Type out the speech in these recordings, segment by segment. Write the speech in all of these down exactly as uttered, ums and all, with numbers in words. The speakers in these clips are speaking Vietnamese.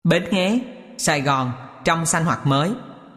Bến Nghé, Sài Gòn trong xanh hoặc mới.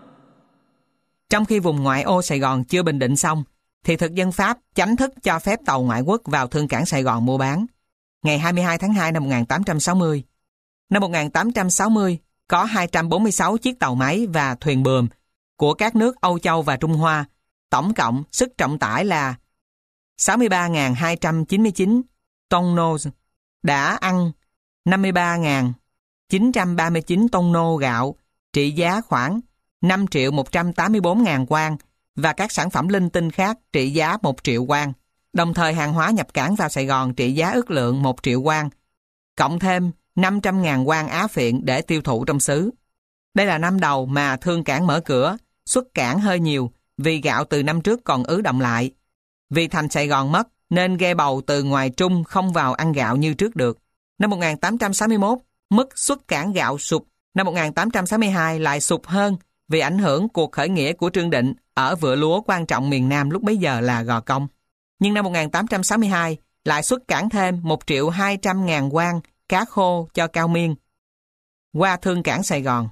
Trong khi vùng ngoại ô Sài Gòn chưa bình định xong, thì thực dân Pháp chánh thức cho phép tàu ngoại quốc vào thương cảng Sài Gòn mua bán. Ngày hai mươi hai tháng hai năm một nghìn tám trăm sáu mươi. Năm một nghìn tám trăm sáu mươi, có hai trăm bốn mươi sáu chiếc tàu máy và thuyền buồm của các nước Âu Châu và Trung Hoa, tổng cộng sức trọng tải là sáu mươi ba nghìn hai trăm chín mươi chín tonneau, đã ăn năm mươi ba nghìn chín trăm ba mươi chín tonneau gạo, trị giá khoảng năm triệu một trăm tám mươi bốn ngàn won, và các sản phẩm linh tinh khác trị giá một triệu won. Đồng thời hàng hóa nhập cảng vào Sài Gòn trị giá ước lượng một triệu won, cộng thêm năm trăm ngàn won Á Phiện để tiêu thụ trong xứ. Đây là năm đầu mà thương cảng mở cửa, xuất cảng hơi nhiều vì gạo từ năm trước còn ứ đọng lại. Vì thành Sài Gòn mất nên ghe bầu từ ngoài Trung không vào ăn gạo như trước được. Năm một nghìn tám trăm sáu mươi mốt, mức xuất cảng gạo sụt. Năm một nghìn tám trăm sáu mươi hai lại sụt hơn vì ảnh hưởng cuộc khởi nghĩa của Trương Định ở vựa lúa quan trọng miền Nam lúc bấy giờ là Gò Công. Nhưng năm một nghìn tám trăm sáu mươi hai lại xuất cảng thêm một triệu hai trăm ngàn won cá khô cho Cao Miên qua thương cảng Sài Gòn.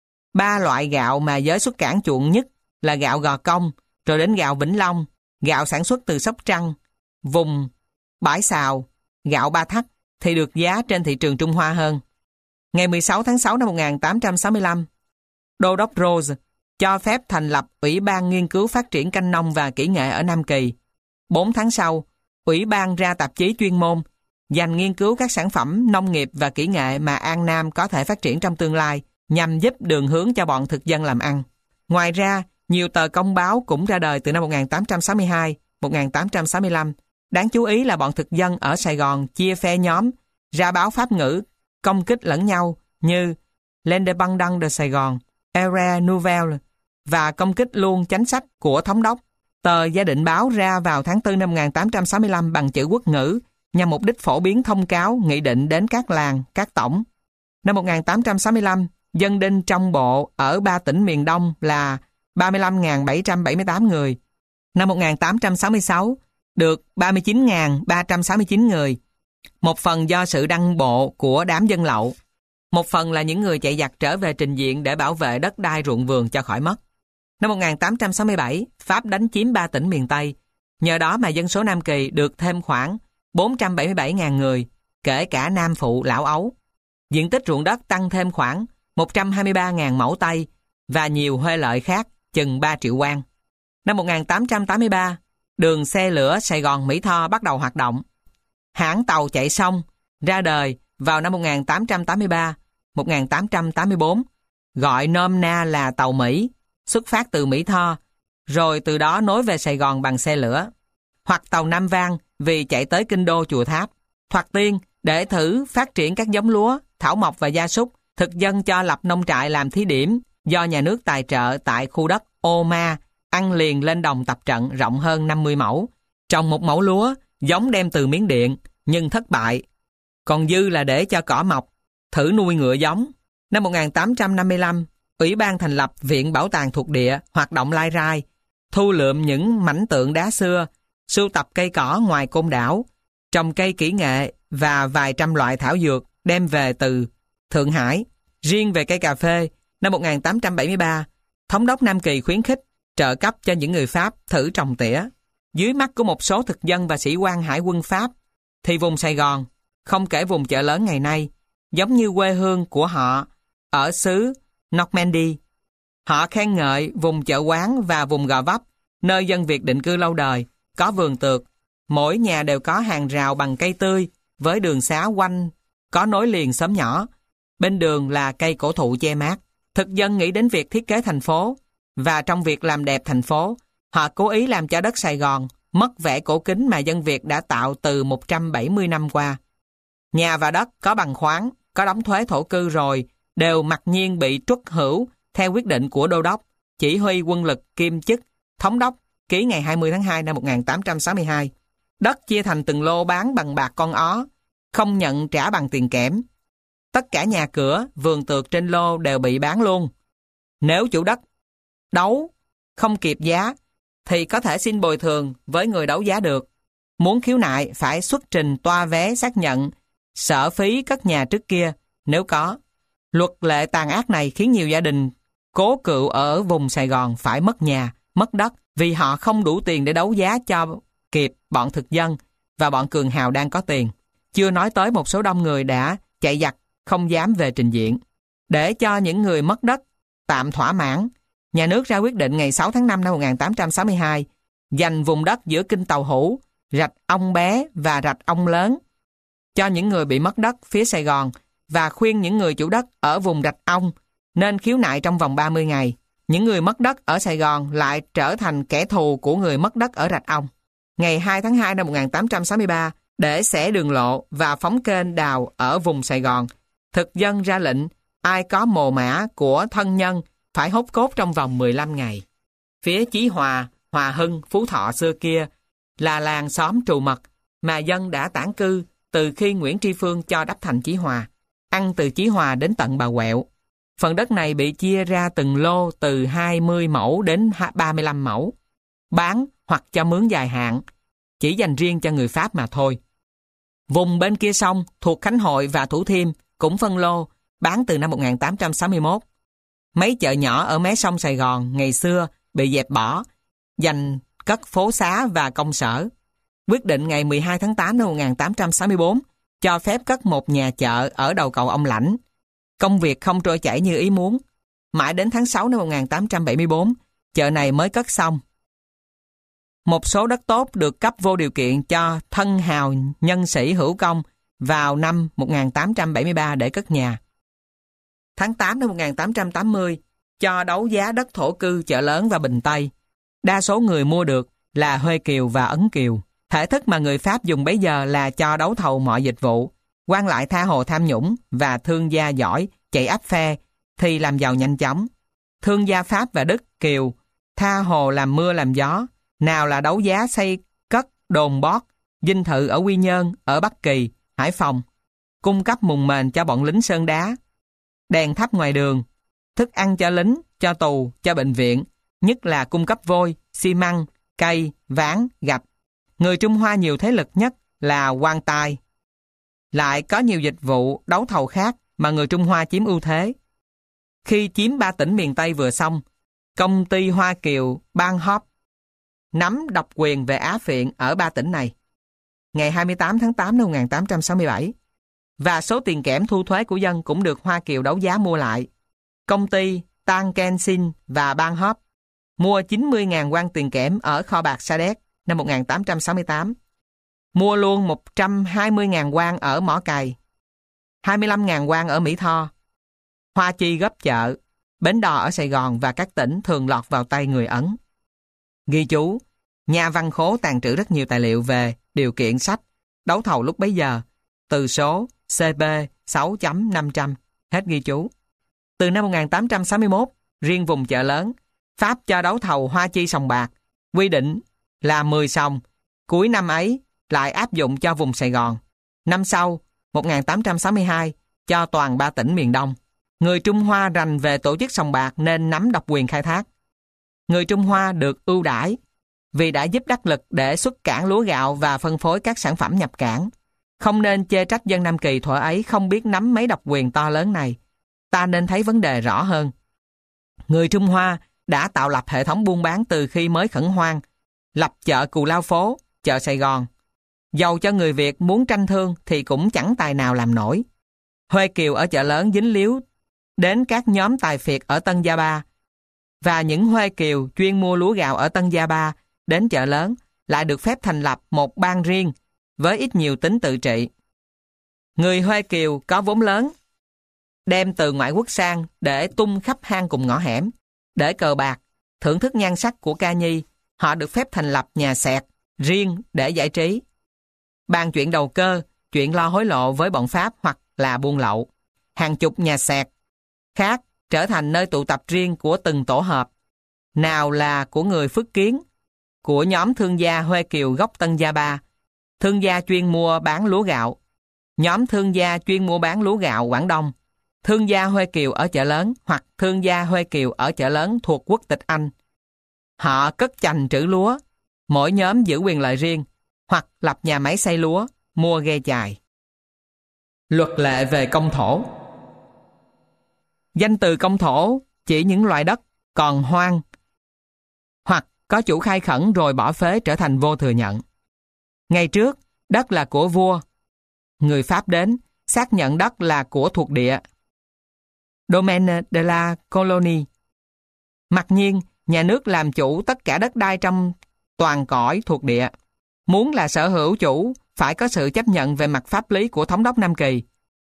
Ba loại gạo mà giới xuất cảng chuộng nhất là gạo Gò Công, rồi đến gạo Vĩnh Long, gạo sản xuất từ Sóc Trăng, vùng Bãi Sào, gạo Ba Thắt thì được giá trên thị trường Trung Hoa hơn. Ngày mười sáu tháng sáu năm một nghìn tám trăm sáu mươi lăm, Đô đốc Rose cho phép thành lập Ủy ban Nghiên cứu Phát triển Canh nông và Kỹ nghệ ở Nam Kỳ. Bốn tháng sau, Ủy ban ra tạp chí chuyên môn dành nghiên cứu các sản phẩm nông nghiệp và kỹ nghệ mà An Nam có thể phát triển trong tương lai nhằm giúp đường hướng cho bọn thực dân làm ăn. Ngoài ra, nhiều tờ công báo cũng ra đời từ năm một nghìn tám trăm sáu mươi hai đến một nghìn tám trăm sáu mươi lăm. Đáng chú ý là bọn thực dân ở Sài Gòn chia phe nhóm, ra báo Pháp ngữ, công kích lẫn nhau như L'Indépendant de Sài Gòn, Era Nouvelle, và công kích luôn chính sách của thống đốc. Tờ Gia Định Báo ra vào tháng tư năm một nghìn tám trăm sáu mươi lăm bằng chữ quốc ngữ nhằm mục đích phổ biến thông cáo, nghị định đến các làng, các tổng. Năm một nghìn tám trăm sáu mươi lăm, dân đinh trong bộ ở ba tỉnh miền Đông là ba mươi lăm nghìn bảy trăm bảy mươi tám người. Năm một nghìn tám trăm sáu mươi sáu, được ba mươi chín nghìn ba trăm sáu mươi chín người. Một phần do sự đăng bộ của đám dân lậu. Một phần là những người chạy giặc trở về trình diện để bảo vệ đất đai ruộng vườn cho khỏi mất. Năm một nghìn tám trăm sáu mươi bảy, Pháp đánh chiếm ba tỉnh miền Tây. Nhờ đó mà dân số Nam Kỳ được thêm khoảng bốn trăm bảy mươi bảy nghìn người, kể cả nam phụ lão ấu. Diện tích ruộng đất tăng thêm khoảng một trăm hai mươi ba nghìn mẫu Tây và nhiều huê lợi khác chừng ba triệu won. Năm một nghìn tám trăm tám mươi ba, đường xe lửa Sài Gòn Mỹ Tho bắt đầu hoạt động. Hãng tàu chạy sông ra đời vào năm một nghìn tám trăm tám mươi ba đến một nghìn tám trăm tám mươi bốn, gọi nôm na là tàu Mỹ, xuất phát từ Mỹ Tho, rồi từ đó nối về Sài Gòn bằng xe lửa. Hoặc tàu Nam Vang vì chạy tới Kinh Đô Chùa Tháp. Thoạt tiên để thử phát triển các giống lúa, thảo mộc và gia súc, thực dân cho lập nông trại làm thí điểm do nhà nước tài trợ tại khu đất Ô Ma, ăn liền lên đồng tập trận rộng hơn năm mươi mẫu. Trồng một mẫu lúa, giống đem từ Miến Điện, nhưng thất bại. Còn dư là để cho cỏ mọc, thử nuôi ngựa giống. Năm một nghìn tám trăm năm mươi lăm, Ủy ban thành lập Viện Bảo tàng thuộc địa hoạt động lai rai, thu lượm những mảnh tượng đá xưa, sưu tập cây cỏ ngoài Côn Đảo, trồng cây kỹ nghệ và vài trăm loại thảo dược đem về từ Thượng Hải. Riêng về cây cà phê, năm một nghìn tám trăm bảy mươi ba, Thống đốc Nam Kỳ khuyến khích trợ cấp cho những người Pháp thử trồng tỉa. Dưới mắt của một số thực dân và sĩ quan hải quân Pháp, thì vùng Sài Gòn, không kể vùng chợ lớn ngày nay, giống như quê hương của họ ở xứ Normandy. Họ khen ngợi vùng chợ quán và vùng Gò Vấp, nơi dân Việt định cư lâu đời, có vườn tược. Mỗi nhà đều có hàng rào bằng cây tươi, với đường xá quanh, có nối liền xóm nhỏ. Bên đường là cây cổ thụ che mát. Thực dân nghĩ đến việc thiết kế thành phố, và trong việc làm đẹp thành phố, họ cố ý làm cho đất Sài Gòn mất vẻ cổ kính mà dân Việt đã tạo từ một trăm bảy mươi năm qua. Nhà và đất có bằng khoáng, có đóng thuế thổ cư rồi, đều mặc nhiên bị truất hữu theo quyết định của Đô đốc, chỉ huy quân lực kiêm chức Thống đốc, ký ngày hai mươi tháng hai năm một nghìn tám trăm sáu mươi hai. Đất chia thành từng lô bán bằng bạc con ó, không nhận trả bằng tiền kẽm. Tất cả nhà cửa, vườn tược trên lô đều bị bán luôn. Nếu chủ đất đấu không kịp giá, thì có thể xin bồi thường với người đấu giá được. Muốn khiếu nại phải xuất trình toa vé xác nhận sở phí cất nhà trước kia, nếu có. Luật lệ tàn ác này khiến nhiều gia đình cố cựu ở vùng Sài Gòn phải mất nhà, mất đất vì họ không đủ tiền để đấu giá cho kịp bọn thực dân và bọn cường hào đang có tiền. Chưa nói tới một số đông người đã chạy giặc không dám về trình diện. Để cho những người mất đất tạm thỏa mãn, nhà nước ra quyết định ngày sáu tháng năm năm một nghìn tám trăm sáu mươi hai dành vùng đất giữa kinh Tàu Hủ, rạch Ông Bé và rạch Ông Lớn cho những người bị mất đất phía Sài Gòn và khuyên những người chủ đất ở vùng rạch Ông nên khiếu nại trong vòng ba mươi ngày. Những người mất đất ở Sài Gòn lại trở thành kẻ thù của người mất đất ở rạch Ông. Ngày hai tháng hai năm một nghìn tám trăm sáu mươi ba, để xẻ đường lộ và phóng kênh đào ở vùng Sài Gòn, thực dân ra lệnh ai có mồ mả của thân nhân phải hốt cốt trong vòng mười lăm ngày. Phía Chí Hòa, Hòa Hưng, Phú Thọ xưa kia là làng xóm trù mật mà dân đã tản cư từ khi Nguyễn Tri Phương cho đắp thành Chí Hòa, ăn từ Chí Hòa đến tận Bà Quẹo. Phần đất này bị chia ra từng lô từ hai mươi mẫu đến ba mươi lăm mẫu, bán hoặc cho mướn dài hạn, chỉ dành riêng cho người Pháp mà thôi. Vùng bên kia sông thuộc Khánh Hội và Thủ Thiêm cũng phân lô, bán từ năm một nghìn tám trăm sáu mươi mốt. Mấy chợ nhỏ ở mé sông Sài Gòn ngày xưa bị dẹp bỏ, dành cất phố xá và công sở. Quyết định ngày mười hai tháng tám năm một nghìn tám trăm sáu mươi tư cho phép cất một nhà chợ ở đầu cầu Ông Lãnh. Công việc không trôi chảy như ý muốn. Mãi đến tháng sáu năm một nghìn tám trăm bảy mươi tư, chợ này mới cất xong. Một số đất tốt được cấp vô điều kiện cho thân hào nhân sĩ hữu công vào năm một nghìn tám trăm bảy mươi ba để cất nhà. Tháng tám năm một nghìn tám trăm tám mươi, cho đấu giá đất thổ cư Chợ Lớn và Bình Tây. Đa số người mua được là Huê Kiều và Ấn Kiều. Thể thức mà người Pháp dùng bấy giờ là cho đấu thầu mọi dịch vụ. Quan lại tha hồ tham nhũng và thương gia giỏi chạy áp phe thì làm giàu nhanh chóng. Thương gia Pháp và Đức Kiều tha hồ làm mưa làm gió. Nào là đấu giá xây cất đồn bót, dinh thự ở Quy Nhơn, ở Bắc Kỳ, Hải Phòng, cung cấp mùng mền cho bọn lính sơn đá, đèn thắp ngoài đường, thức ăn cho lính, cho tù, cho bệnh viện, nhất là cung cấp vôi, xi măng, cây, ván, gạch. Người Trung Hoa nhiều thế lực nhất là quan tài. Lại có nhiều dịch vụ đấu thầu khác mà người Trung Hoa chiếm ưu thế. Khi chiếm ba tỉnh miền Tây vừa xong, công ty Hoa Kiều Ban Hóp nắm độc quyền về Á Phiện ở ba tỉnh này. Ngày hai mươi tám tháng tám năm một nghìn tám trăm sáu mươi bảy, và số tiền kẽm thu thuế của dân cũng được Hoa Kiều đấu giá mua lại. Công ty Tan Ken Sin và Ban Hóp mua chín mươi nghìn quan tiền kẽm ở kho bạc Sa Đéc năm một nghìn tám trăm sáu mươi tám. Mua luôn một trăm hai mươi nghìn quan ở Mỏ Cày, hai mươi lăm nghìn quan ở Mỹ Tho. Hoa chi gấp chợ, bến đò ở Sài Gòn và các tỉnh thường lọt vào tay người Ấn. Ghi chú, nhà văn khố tàng trữ rất nhiều tài liệu về điều kiện sách đấu thầu lúc bấy giờ, từ số C P sáu chấm năm trăm. Hết ghi chú. Từ năm một nghìn tám trăm sáu mươi mốt, riêng vùng Chợ Lớn, Pháp cho đấu thầu hoa chi sòng bạc, quy định là mười sòng. Cuối năm ấy lại áp dụng cho vùng Sài Gòn. Năm sau, một nghìn tám trăm sáu mươi hai, cho toàn ba tỉnh miền Đông. Người Trung Hoa rành về tổ chức sòng bạc nên nắm độc quyền khai thác. Người Trung Hoa được ưu đãi vì đã giúp đắc lực để xuất cảng lúa gạo và phân phối các sản phẩm nhập cảng. Không nên chê trách dân Nam Kỳ thuở ấy không biết nắm mấy độc quyền to lớn này. Ta nên thấy vấn đề rõ hơn. Người Trung Hoa đã tạo lập hệ thống buôn bán từ khi mới khẩn hoang, lập chợ Cù Lao Phố, chợ Sài Gòn. Dầu cho người Việt muốn tranh thương thì cũng chẳng tài nào làm nổi. Huê Kiều ở Chợ Lớn dính líu đến các nhóm tài phiệt ở Tân Gia Ba, và những Huê Kiều chuyên mua lúa gạo ở Tân Gia Ba đến Chợ Lớn lại được phép thành lập một bang riêng với ít nhiều tính tự trị. Người Huê Kiều có vốn lớn, đem từ ngoại quốc sang để tung khắp hang cùng ngõ hẻm, để cờ bạc, thưởng thức nhan sắc của ca nhi. Họ được phép thành lập nhà xẹt riêng để giải trí, bàn chuyện đầu cơ, chuyện lo hối lộ với bọn Pháp hoặc là buôn lậu. Hàng chục nhà xẹt khác trở thành nơi tụ tập riêng của từng tổ hợp. Nào là của người Phước Kiến, của nhóm thương gia Huê Kiều gốc Tân Gia Ba, thương gia chuyên mua bán lúa gạo, nhóm thương gia chuyên mua bán lúa gạo Quảng Đông, thương gia Huê Kiều ở Chợ Lớn hoặc thương gia Huê Kiều ở Chợ Lớn thuộc quốc tịch Anh. Họ cất chành trữ lúa, mỗi nhóm giữ quyền lợi riêng, hoặc lập nhà máy xay lúa, mua ghe chài. Luật lệ về công thổ. Danh từ công thổ chỉ những loại đất còn hoang hoặc có chủ khai khẩn rồi bỏ phế trở thành vô thừa nhận. Ngày trước, đất là của vua. Người Pháp đến, xác nhận đất là của thuộc địa. Domaine de la colonie. Mặc nhiên, nhà nước làm chủ tất cả đất đai trong toàn cõi thuộc địa. Muốn là sở hữu chủ, phải có sự chấp nhận về mặt pháp lý của thống đốc Nam Kỳ.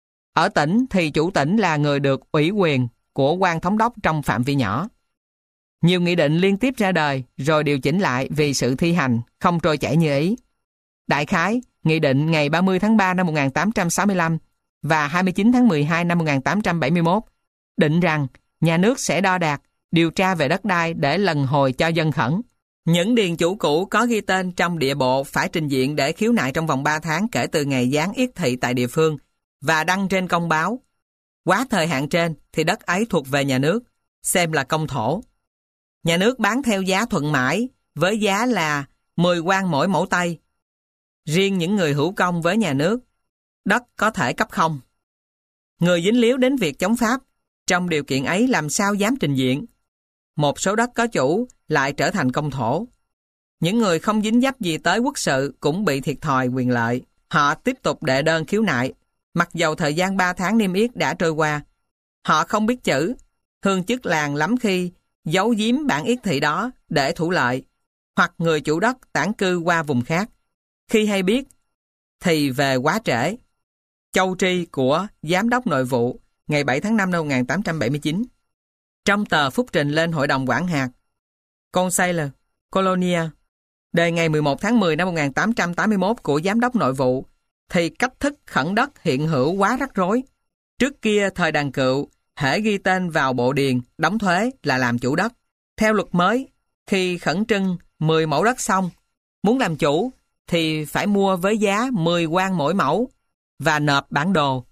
Ở tỉnh thì chủ tỉnh là người được ủy quyền của quan thống đốc trong phạm vi nhỏ. Nhiều nghị định liên tiếp ra đời rồi điều chỉnh lại vì sự thi hành không trôi chảy như ý. Đại khái, nghị định ngày ba mươi tháng ba năm một nghìn tám trăm sáu mươi lăm và hai mươi chín tháng mười hai năm một nghìn tám trăm bảy mươi mốt định rằng nhà nước sẽ đo đạc, điều tra về đất đai để lần hồi cho dân khẩn. Những điền chủ cũ có ghi tên trong địa bộ phải trình diện để khiếu nại trong vòng ba tháng kể từ ngày dán yết thị tại địa phương và đăng trên công báo. Quá thời hạn trên thì đất ấy thuộc về nhà nước, xem là công thổ. Nhà nước bán theo giá thuận mãi với giá là mười quan mỗi mẫu tây. Riêng những người hữu công với nhà nước, đất có thể cấp không. Người dính líu đến việc chống Pháp, trong điều kiện ấy làm sao dám trình diện. Một số đất có chủ lại trở thành công thổ. Những người không dính dấp gì tới quốc sự cũng bị thiệt thòi quyền lợi. Họ tiếp tục đệ đơn khiếu nại, mặc dầu thời gian ba tháng niêm yết đã trôi qua. Họ không biết chữ, hương chức làng lắm khi giấu giếm bản yết thị đó để thủ lợi, hoặc người chủ đất tản cư qua vùng khác. Khi hay biết, thì về quá trễ. Châu tri của Giám đốc Nội vụ ngày bảy tháng năm năm một nghìn tám trăm bảy mươi chín. Trong tờ phúc trình lên Hội đồng quản hạt Conseil Colonia đề ngày mười một tháng mười năm một nghìn tám trăm tám mươi mốt của Giám đốc Nội vụ thì cách thức khẩn đất hiện hữu quá rắc rối. Trước kia thời Đàn Cựu, hễ ghi tên vào bộ điền, đóng thuế là làm chủ đất. Theo luật mới, khi khẩn trưng mười mẫu đất xong, muốn làm chủ thì phải mua với giá mười quan mỗi mẫu và nộp bản đồ,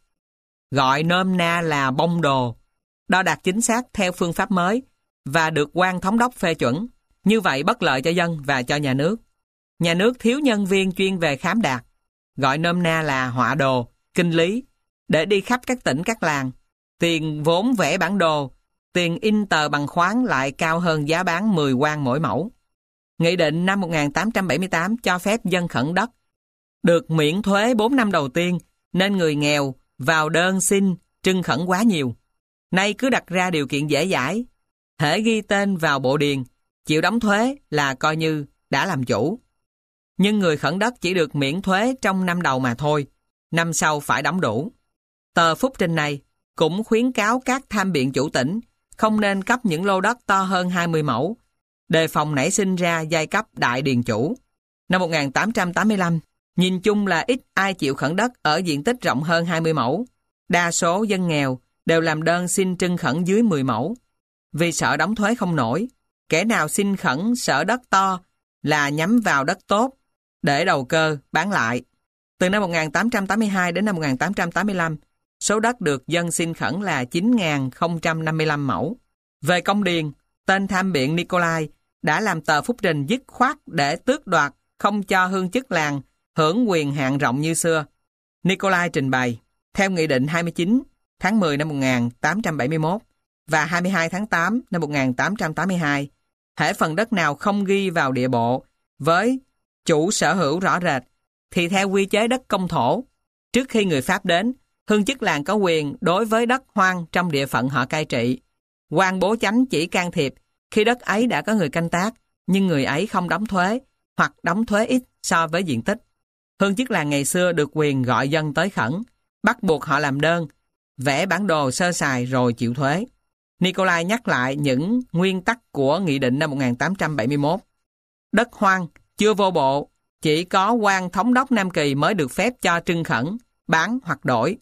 gọi nôm na là bông đồ, đo đạc chính xác theo phương pháp mới và được quan thống đốc phê chuẩn. Như vậy bất lợi cho dân và cho nhà nước. Nhà nước thiếu nhân viên chuyên về khám đạt, gọi nôm na là họa đồ, kinh lý, để đi khắp các tỉnh các làng. Tiền vốn vẽ bản đồ, tiền in tờ bằng khoáng lại cao hơn giá bán mười quan mỗi mẫu. Nghị định năm một nghìn tám trăm bảy mươi tám cho phép dân khẩn đất được miễn thuế bốn năm đầu tiên, nên người nghèo vào đơn xin trưng khẩn quá nhiều. Nay cứ đặt ra điều kiện dễ dãi, hễ ghi tên vào bộ điền, chịu đóng thuế là coi như đã làm chủ. Nhưng người khẩn đất chỉ được miễn thuế trong năm đầu mà thôi, năm sau phải đóng đủ. Tờ phúc trình này cũng khuyến cáo các tham biện chủ tỉnh không nên cấp những lô đất to hơn hai mươi mẫu, đề phòng nảy sinh ra giai cấp đại điền chủ. Năm một nghìn tám trăm tám mươi lăm, nhìn chung là ít ai chịu khẩn đất ở diện tích rộng hơn hai mươi mẫu. Đa số dân nghèo đều làm đơn xin trưng khẩn dưới mười mẫu. Vì sợ đóng thuế không nổi, kẻ nào xin khẩn sở đất to là nhắm vào đất tốt để đầu cơ bán lại. Từ năm một nghìn tám trăm tám mươi hai đến năm một nghìn tám trăm tám mươi lăm, số đất được dân xin khẩn là chín nghìn không trăm năm mươi lăm mẫu. Về công điền, tên tham biện Nikolai đã làm tờ phúc trình dứt khoát để tước đoạt, không cho hương chức làng hưởng quyền hạn rộng như xưa. Nikolai trình bày, theo Nghị định hai mươi chín tháng mười năm một nghìn tám trăm bảy mươi mốt và hai mươi hai tháng tám năm một nghìn tám trăm tám mươi hai, hễ phần đất nào không ghi vào địa bộ với chủ sở hữu rõ rệt, thì theo quy chế đất công thổ, trước khi người Pháp đến, hương chức làng có quyền đối với đất hoang trong địa phận họ cai trị. Quan bố chánh chỉ can thiệp khi đất ấy đã có người canh tác, nhưng người ấy không đóng thuế hoặc đóng thuế ít so với diện tích. Hương chức làng ngày xưa được quyền gọi dân tới khẩn, bắt buộc họ làm đơn, vẽ bản đồ sơ sài rồi chịu thuế. Nikolai nhắc lại những nguyên tắc của Nghị định năm một nghìn tám trăm bảy mươi mốt. Đất hoang chưa vô bộ, chỉ có quan thống đốc Nam Kỳ mới được phép cho trưng khẩn, bán hoặc đổi.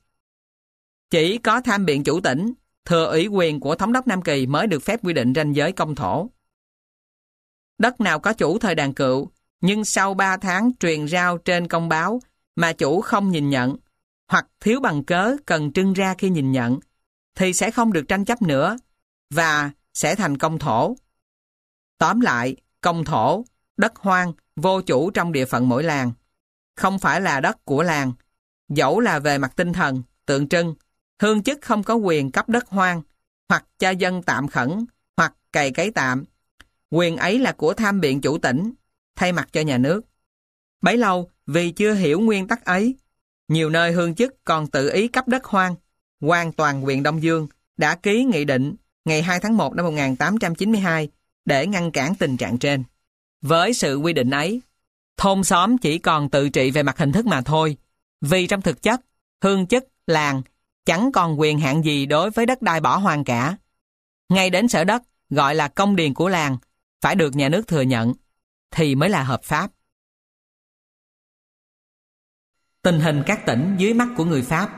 Chỉ có tham biện chủ tỉnh, thừa ủy quyền của thống đốc Nam Kỳ mới được phép quy định ranh giới công thổ. Đất nào có chủ thời Đàn Cựu, nhưng sau ba tháng truyền rao trên công báo mà chủ không nhìn nhận, hoặc thiếu bằng cớ cần trưng ra khi nhìn nhận, thì sẽ không được tranh chấp nữa và sẽ thành công thổ. Tóm lại, công thổ, đất hoang, vô chủ trong địa phận mỗi làng, không phải là đất của làng. Dẫu là về mặt tinh thần, tượng trưng, hương chức không có quyền cấp đất hoang hoặc cho dân tạm khẩn, hoặc cày cấy tạm. Quyền ấy là của tham biện chủ tỉnh, thay mặt cho nhà nước. Bấy lâu, vì chưa hiểu nguyên tắc ấy, nhiều nơi hương chức còn tự ý cấp đất hoang. Quan toàn huyện Đông Dương đã ký nghị định ngày hai tháng một năm một nghìn tám trăm chín mươi hai để ngăn cản tình trạng trên. Với sự quy định ấy, thôn xóm chỉ còn tự trị về mặt hình thức mà thôi, vì trong thực chất, hương chức, làng chẳng còn quyền hạn gì đối với đất đai bỏ hoang cả. Ngay đến sở đất gọi là công điền của làng phải được nhà nước thừa nhận thì mới là hợp pháp. Tình hình các tỉnh dưới mắt của người Pháp.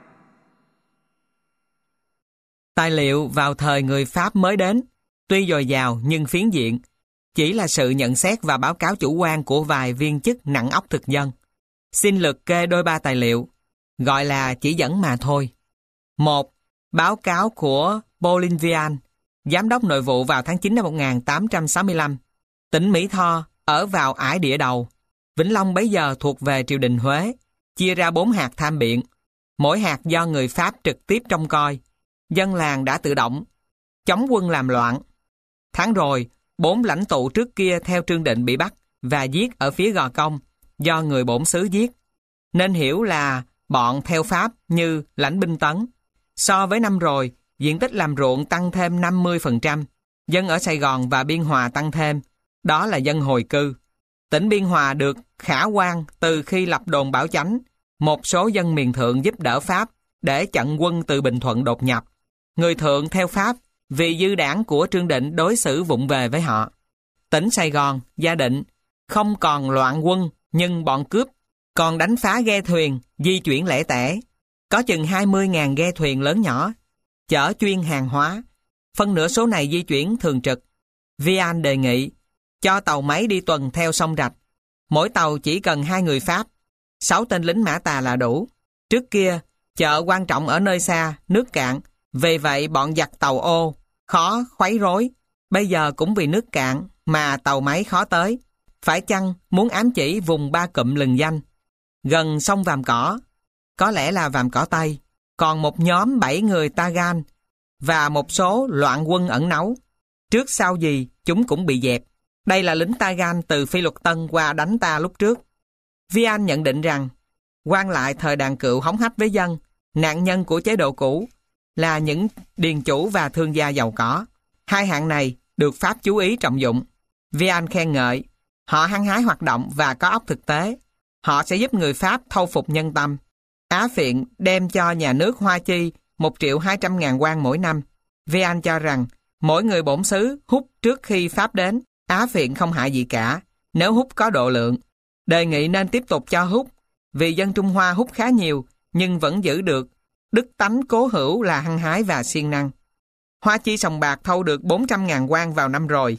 Tài liệu vào thời người Pháp mới đến, tuy dồi dào nhưng phiến diện, chỉ là sự nhận xét và báo cáo chủ quan của vài viên chức nặng óc thực dân. Xin liệt kê đôi ba tài liệu, gọi là chỉ dẫn mà thôi. Một. Báo cáo của Bolinvian, Giám đốc nội vụ vào tháng chín năm một nghìn tám trăm sáu mươi lăm. Tỉnh Mỹ Tho ở vào ải địa đầu. Vĩnh Long bấy giờ thuộc về triều đình Huế, chia ra bốn hạt tham biện. Mỗi hạt do người Pháp trực tiếp trông coi. Dân làng đã tự động chống quân làm loạn. Tháng rồi, bốn lãnh tụ trước kia theo Trương Định bị bắt và giết ở phía Gò Công do người bổn xứ giết, nên hiểu là bọn theo Pháp như lãnh binh Tấn. So với năm rồi, diện tích làm ruộng tăng thêm năm mươi phần trăm, dân ở Sài Gòn và Biên Hòa tăng thêm, đó là dân hồi cư. Tỉnh Biên Hòa được khả quan từ khi lập đồn Bảo Chánh, một số dân miền thượng giúp đỡ Pháp để chặn quân từ Bình Thuận đột nhập. Người thượng theo Pháp vì dư đảng của Trương Định đối xử vụng về với họ. Tỉnh Sài Gòn, Gia Định không còn loạn quân, nhưng bọn cướp còn đánh phá ghe thuyền, di chuyển lẻ tẻ. Có chừng hai mươi nghìn ghe thuyền lớn nhỏ, chở chuyên hàng hóa. Phân nửa số này di chuyển thường trực. Vian đề nghị cho tàu máy đi tuần theo sông Rạch. Mỗi tàu chỉ cần hai người Pháp, sáu tên lính Mã Tà là đủ. Trước kia, chợ quan trọng ở nơi xa, nước cạn, vì vậy bọn giặc tàu ô khó khuấy rối. Bây giờ cũng vì nước cạn mà tàu máy khó tới. Phải chăng muốn ám chỉ vùng ba cụm lừng danh gần sông Vàm Cỏ, có lẽ là Vàm Cỏ Tây, còn một nhóm bảy người Tagan và một số loạn quân ẩn náu. Trước sau gì chúng cũng bị dẹp. Đây là lính Tagan từ Phi Luật Tân qua đánh ta lúc trước. Vian nhận định rằng quan lại thời Đàn Cựu hống hách với dân, nạn nhân của chế độ cũ là những điền chủ và thương gia giàu có. Hai hạng này được Pháp chú ý trọng dụng. Vian khen ngợi họ hăng hái hoạt động và có óc thực tế. Họ sẽ giúp người Pháp thâu phục nhân tâm. Á Phiện đem cho nhà nước Hoa Chi một triệu hai trăm ngàn quan mỗi năm. Vian cho rằng mỗi người bổn xứ hút trước khi Pháp đến. Á Phiện không hại gì cả nếu hút có độ lượng. Đề nghị nên tiếp tục cho hút, vì dân Trung Hoa hút khá nhiều nhưng vẫn giữ được đức tánh cố hữu là hăng hái và siêng năng. Hoa Chi sòng bạc thâu được bốn trăm ngàn quan vào năm rồi,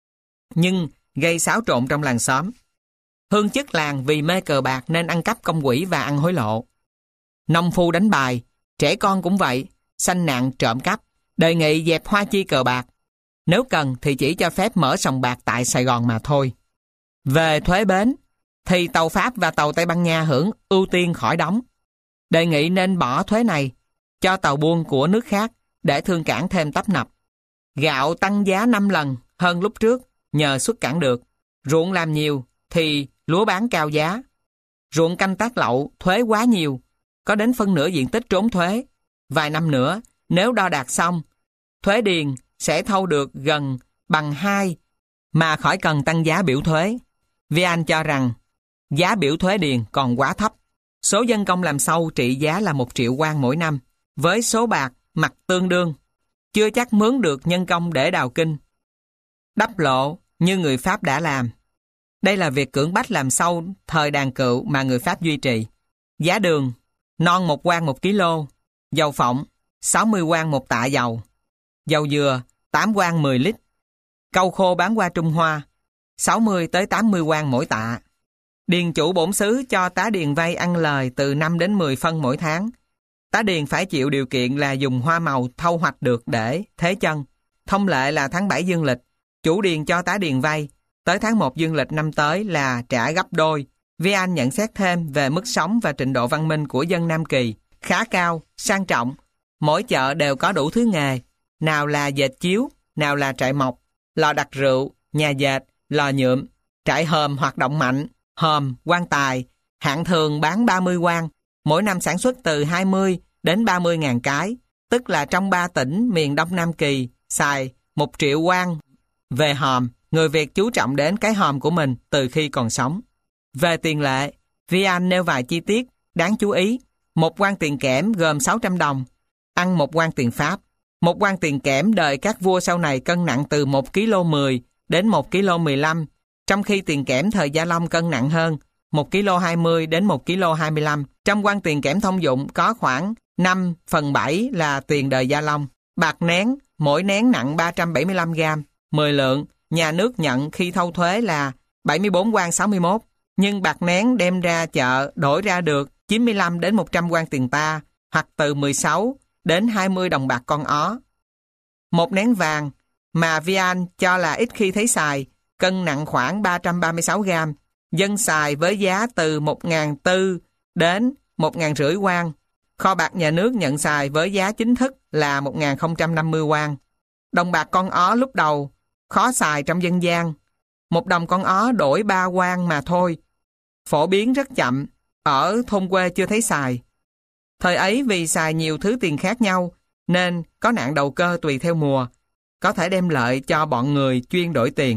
nhưng gây xáo trộn trong làng xóm. Hương chức làng vì mê cờ bạc nên ăn cắp công quỹ và ăn hối lộ. Nông phu đánh bài, trẻ con cũng vậy, sanh nạn trộm cắp. Đề nghị dẹp Hoa Chi cờ bạc. Nếu cần thì chỉ cho phép mở sòng bạc tại Sài Gòn mà thôi. Về thuế bến, thì tàu Pháp và tàu Tây Ban Nha hưởng ưu tiên khỏi đóng. Đề nghị nên bỏ thuế này cho tàu buôn của nước khác để thương cảng thêm tấp nập. Gạo tăng giá năm lần hơn lúc trước nhờ xuất cảng được. Ruộng làm nhiều thì lúa bán cao giá. Ruộng canh tác lậu thuế quá nhiều, có đến phân nửa diện tích trốn thuế. Vài năm nữa, nếu đo đạc xong, thuế điền sẽ thâu được gần bằng hai mà khỏi cần tăng giá biểu thuế. Vian cho rằng giá biểu thuế điền còn quá thấp. Số dân công làm sâu trị giá là một triệu quan mỗi năm. Với số bạc mặt tương đương, chưa chắc mướn được nhân công để đào kinh, đắp lộ như người Pháp đã làm. Đây là việc cưỡng bách làm sâu thời Đàn Cựu mà người Pháp duy trì. Giá đường, non một quan một kg, dầu phộng, sáu mươi quan một tạ dầu, dầu dừa, tám quan mười lít, cau khô bán qua Trung Hoa, sáu mươi tới tám mươi quan mỗi tạ. Điền chủ bổn xứ cho tá điền vay ăn lời từ năm đến mười phân mỗi tháng. Tá điền phải chịu điều kiện là dùng hoa màu thâu hoạch được để thế chân. Thông lệ là tháng bảy dương lịch, chủ điền cho tá điền vay, tới tháng một dương lịch năm tới là trả gấp đôi. Vian nhận xét thêm về mức sống và trình độ văn minh của dân Nam Kỳ, khá cao, sang trọng. Mỗi chợ đều có đủ thứ nghề, nào là dệt chiếu, nào là trại mộc, lò đặt rượu, nhà dệt, lò nhuộm, trại hòm hoạt động mạnh, hòm, quan tài, hạng thường bán ba mươi quan, mỗi năm sản xuất từ hai mươi đến ba mươi ngàn cái, tức là trong ba tỉnh miền Đông Nam Kỳ xài một triệu quan về hòm. Người Việt chú trọng đến cái hòm của mình từ khi còn sống. Về tiền lệ, Vian nêu vài chi tiết đáng chú ý. Một quan tiền kẽm gồm sáu trăm đồng, ăn một quan tiền Pháp. Một quan tiền kẽm đời các vua sau này cân nặng từ một ki lô mười đến một ki lô mười lăm, trong khi tiền kẽm thời Gia Long cân nặng hơn, một ki lô hai mươi đến một ki lô hai mươi lăm. Trong quan tiền kẽm thông dụng có khoảng năm phần bảy là tiền đời Gia Long. Bạc nén, mỗi nén nặng ba trăm bảy mươi lăm gam, mười lượng. Nhà nước nhận khi thâu thuế là bảy mươi bốn quan sáu mươi mốt, nhưng bạc nén đem ra chợ đổi ra được chín mươi lăm đến một trăm quan tiền ta, hoặc từ mười sáu đến hai mươi đồng bạc con ó. Một nén vàng mà Vian cho là ít khi thấy xài, cân nặng khoảng ba trăm ba mươi sáu gam, dân xài với giá từ một nghìn tư đến một nghìn rưỡi quan. Kho bạc nhà nước nhận xài với giá chính thức là một nghìn không trăm năm mươi quan. Đồng bạc con ó lúc đầu khó xài trong dân gian. Một đồng con ó đổi ba quan mà thôi. Phổ biến rất chậm, ở thôn quê chưa thấy xài. Thời ấy vì xài nhiều thứ tiền khác nhau, nên có nạn đầu cơ tùy theo mùa, có thể đem lợi cho bọn người chuyên đổi tiền.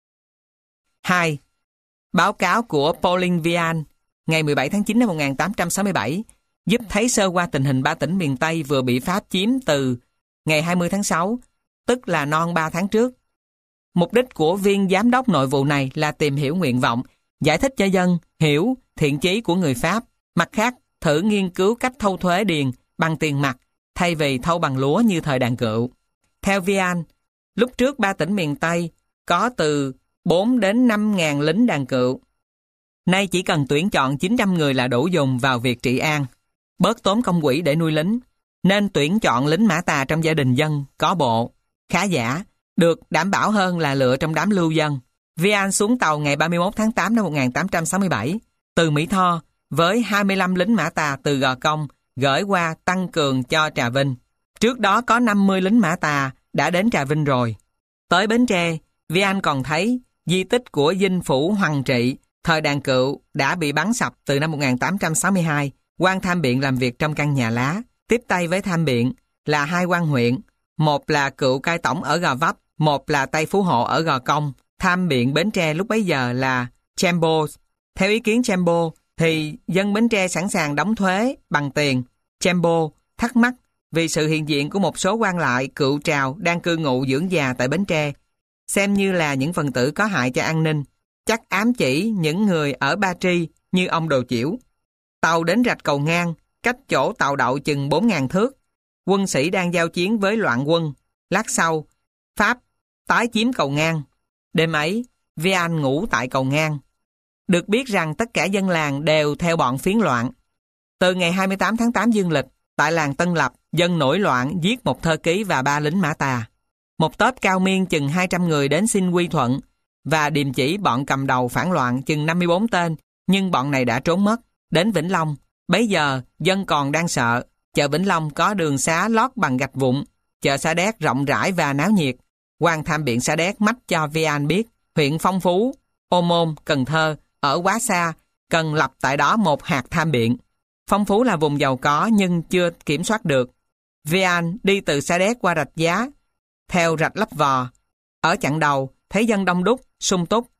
hai. Báo cáo của Pauline Vian ngày mười bảy tháng chín năm một nghìn tám trăm sáu mươi bảy giúp thấy sơ qua tình hình ba tỉnh miền Tây vừa bị Pháp chiếm từ ngày hai mươi tháng sáu, tức là non ba tháng trước. Mục đích của viên giám đốc nội vụ này là tìm hiểu nguyện vọng, giải thích cho dân hiểu thiện chí của người Pháp. Mặt khác, thử nghiên cứu cách thâu thuế điền bằng tiền mặt thay vì thâu bằng lúa như thời Đàn Cựu. Theo Vian, lúc trước ba tỉnh miền Tây có từ bốn đến năm ngàn lính Đàn Cựu. Nay chỉ cần tuyển chọn chín trăm người là đủ dùng vào việc trị an, bớt tốn công quỹ để nuôi lính, nên tuyển chọn lính mã tà trong gia đình dân có bộ, khá giả, được đảm bảo hơn là lựa trong đám lưu dân. Vian xuống tàu ngày ba mươi mốt tháng tám năm một nghìn tám trăm sáu mươi bảy từ Mỹ Tho với hai mươi lăm lính mã tà từ Gò Công gửi qua tăng cường cho Trà Vinh. Trước đó có năm mươi lính mã tà đã đến Trà Vinh rồi. Tới Bến Tre, Vian còn thấy di tích của dinh phủ Hoàng Trị thời Đàn Cựu đã bị bắn sập từ năm một nghìn tám trăm sáu mươi hai. Quan tham biện làm việc trong căn nhà lá, tiếp tay với tham biện là hai quan huyện, một là cựu cai tổng ở Gò Vấp, một là Tây Phú Hộ ở Gò Công. Tham biện Bến Tre lúc bấy giờ là Chambo. Theo ý kiến Chambo thì dân Bến Tre sẵn sàng đóng thuế bằng tiền. Chambo thắc mắc vì sự hiện diện của một số quan lại cựu trào đang cư ngụ dưỡng già tại Bến Tre, xem như là những phần tử có hại cho an ninh, chắc ám chỉ những người ở Ba Tri như ông Đồ Chiểu. Tàu đến rạch Cầu Ngang, cách chỗ tàu đậu chừng bốn nghìn thước. Quân sĩ đang giao chiến với loạn quân. Lát sau, Pháp tái chiếm Cầu Ngang. Đêm ấy, Vian ngủ tại Cầu Ngang. Được biết rằng tất cả dân làng đều theo bọn phiến loạn. Từ ngày hai mươi tám tháng tám dương lịch, tại làng Tân Lập, dân nổi loạn giết một thơ ký và ba lính mã tà. Một tốp cao miên chừng hai trăm người đến xin quy thuận và điềm chỉ bọn cầm đầu phản loạn chừng năm mươi bốn tên, nhưng bọn này đã trốn mất. Đến Vĩnh Long, bấy giờ dân còn đang sợ. Chợ Vĩnh Long có đường xá lót bằng gạch vụn, chợ Sa Đéc rộng rãi và náo nhiệt. Quan tham biện Sa Đéc mách cho Vian biết huyện Phong Phú, Ô Môn, Cần Thơ ở quá xa, cần lập tại đó một hạt tham biện. Phong Phú là vùng giàu có nhưng chưa kiểm soát được. Vian đi từ Sa Đéc qua Rạch Giá, theo rạch Lấp Vò. Ở chặng đầu thấy dân đông đúc, sung túc.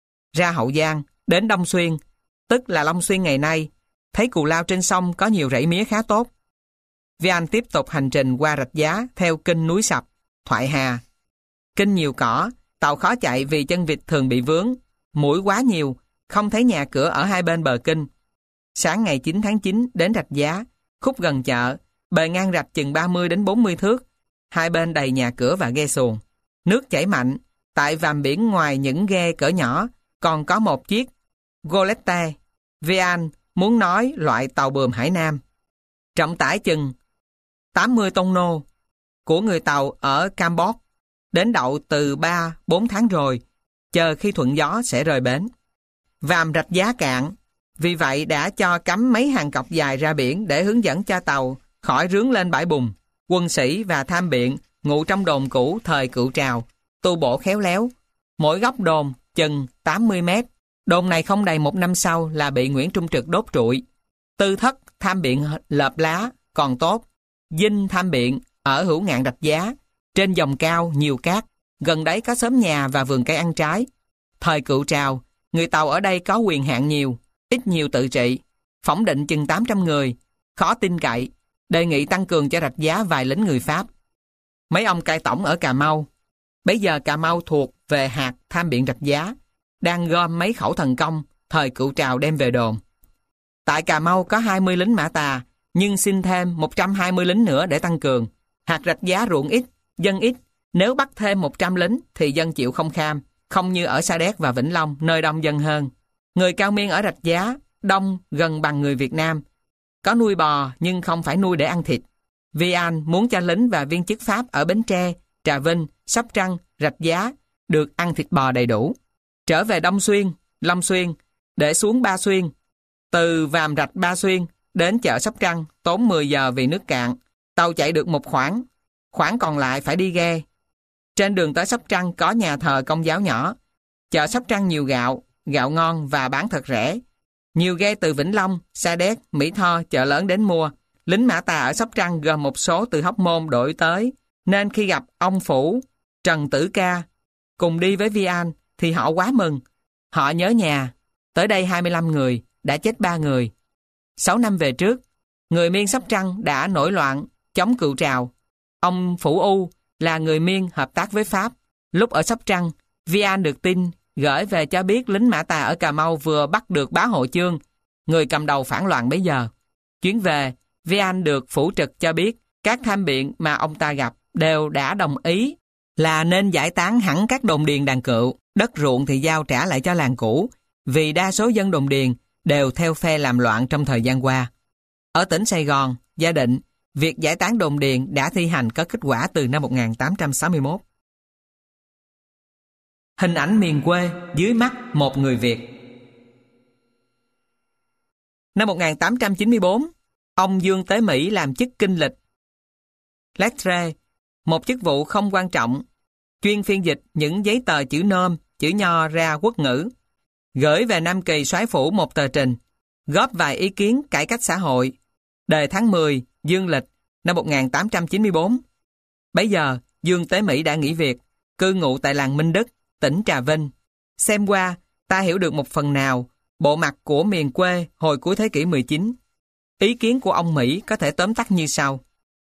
Ra Hậu Giang, đến Đông Xuyên, tức là Long Xuyên ngày nay, thấy cù lao trên sông có nhiều rẫy mía khá tốt. Vian tiếp tục hành trình qua Rạch Giá theo kênh núi Sập, Thoại Hà. Kênh nhiều cỏ, tàu khó chạy vì chân vịt thường bị vướng, muỗi quá nhiều, không thấy nhà cửa ở hai bên bờ kênh. Sáng ngày chín tháng chín đến Rạch Giá, khúc gần chợ, bề ngang rạch chừng ba mươi đến bốn mươi thước, hai bên đầy nhà cửa và ghe xuồng. Nước chảy mạnh, tại vàm biển ngoài những ghe cỡ nhỏ, còn có một chiếc Golette. Vian muốn nói loại tàu buồm Hải Nam. Trọng tải chừng tám mươi tông nô của người Tàu ở Campuchia, đến đậu từ ba bốn tháng rồi, chờ khi thuận gió sẽ rời bến. Vàm Rạch Giá cạn, vì vậy đã cho cắm mấy hàng cọc dài ra biển để hướng dẫn cho tàu khỏi rướn lên bãi bùn. Quân sĩ và tham biện ngụ trong đồn cũ thời Cựu Trào, tu bổ khéo léo. Mỗi góc đồn chừng tám mươi mét. Đồn này không đầy một năm sau là bị Nguyễn Trung Trực đốt trụi. Tư Thất tham biện lợp lá còn tốt. Dinh tham biện ở hữu ngạn Rạch Giá, trên dòng cao nhiều cát, gần đấy có xóm nhà và vườn cây ăn trái. Thời Cựu Trào, người Tàu ở đây có quyền hạn nhiều, ít nhiều tự trị, phỏng định chừng tám trăm người, khó tin cậy, đề nghị tăng cường cho Rạch Giá vài lính người Pháp. Mấy ông cai tổng ở Cà Mau, bấy giờ Cà Mau thuộc về hạt tham biện Rạch Giá, đang gom mấy khẩu thần công thời Cựu Trào đem về đồn. Tại Cà Mau có hai mươi lính Mã Tà, nhưng xin thêm một trăm hai mươi lính nữa để tăng cường. Hạt Rạch Giá ruộng ít, dân ít, nếu bắt thêm một trăm lính thì dân chịu không kham, không như ở Sa Đéc và Vĩnh Long, nơi đông dân hơn. Người Cao Miên ở Rạch Giá đông gần bằng người Việt Nam. Có nuôi bò nhưng không phải nuôi để ăn thịt. Vi An muốn cho lính và viên chức Pháp ở Bến Tre, Trà Vinh, Sóc Trăng, Rạch Giá được ăn thịt bò đầy đủ. Trở về Đông Xuyên, Long Xuyên, để xuống Ba Xuyên. Từ Vàm Rạch Ba Xuyên đến chợ Sóc Trăng tốn mười giờ vì nước cạn. Tàu chạy được một khoảng, khoảng còn lại phải đi ghe. Trên đường tới Sóc Trăng có nhà thờ Công giáo nhỏ. Chợ Sóc Trăng nhiều gạo, gạo ngon và bán thật rẻ. Nhiều ghe từ Vĩnh Long, Sa Đéc, Mỹ Tho, chợ lớn đến mua. Lính Mã Tà ở Sóc Trăng gồm một số từ Hóc Môn đổi tới, nên khi gặp ông Phủ, Trần Tử Ca cùng đi với Vi An thì họ quá mừng. Họ nhớ nhà, tới đây hai mươi lăm người, đã chết ba người. Sáu năm về trước, người Miên Sóc Trăng đã nổi loạn chống Cựu Trào. Ông Phủ U là người Miên hợp tác với Pháp. Lúc ở Sóc Trăng, Vi An được tin gửi về cho biết lính Mã Tà ở Cà Mau vừa bắt được Bá Hộ Chương, người cầm đầu phản loạn bấy giờ. Chuyến về, Vi An được Phủ Trực cho biết các tham biện mà ông ta gặp đều đã đồng ý là nên giải tán hẳn các đồn điền đàn Cựu, đất ruộng thì giao trả lại cho làng cũ, vì đa số dân đồn điền đều theo phe làm loạn trong thời gian qua. Ở tỉnh Sài Gòn, Gia Định, việc giải tán đồn điền đã thi hành có kết quả từ năm một nghìn tám trăm sáu mươi mốt. Hình ảnh miền quê dưới mắt một người Việt. Năm một nghìn tám trăm chín mươi tư, ông Dương Tế Mỹ làm chức kinh lịch lettre, một chức vụ không quan trọng, chuyên phiên dịch những giấy tờ chữ nôm, chữ nho ra quốc ngữ. Gửi về Nam Kỳ soái phủ một tờ trình, góp vài ý kiến cải cách xã hội. Đề tháng mười, dương lịch, năm một nghìn tám trăm chín mươi tư. Bấy giờ, Dương Tế Mỹ đã nghỉ việc, cư ngụ tại làng Minh Đức, tỉnh Trà Vinh. Xem qua, ta hiểu được một phần nào bộ mặt của miền quê hồi cuối thế kỷ mười chín. Ý kiến của ông Mỹ có thể tóm tắt như sau.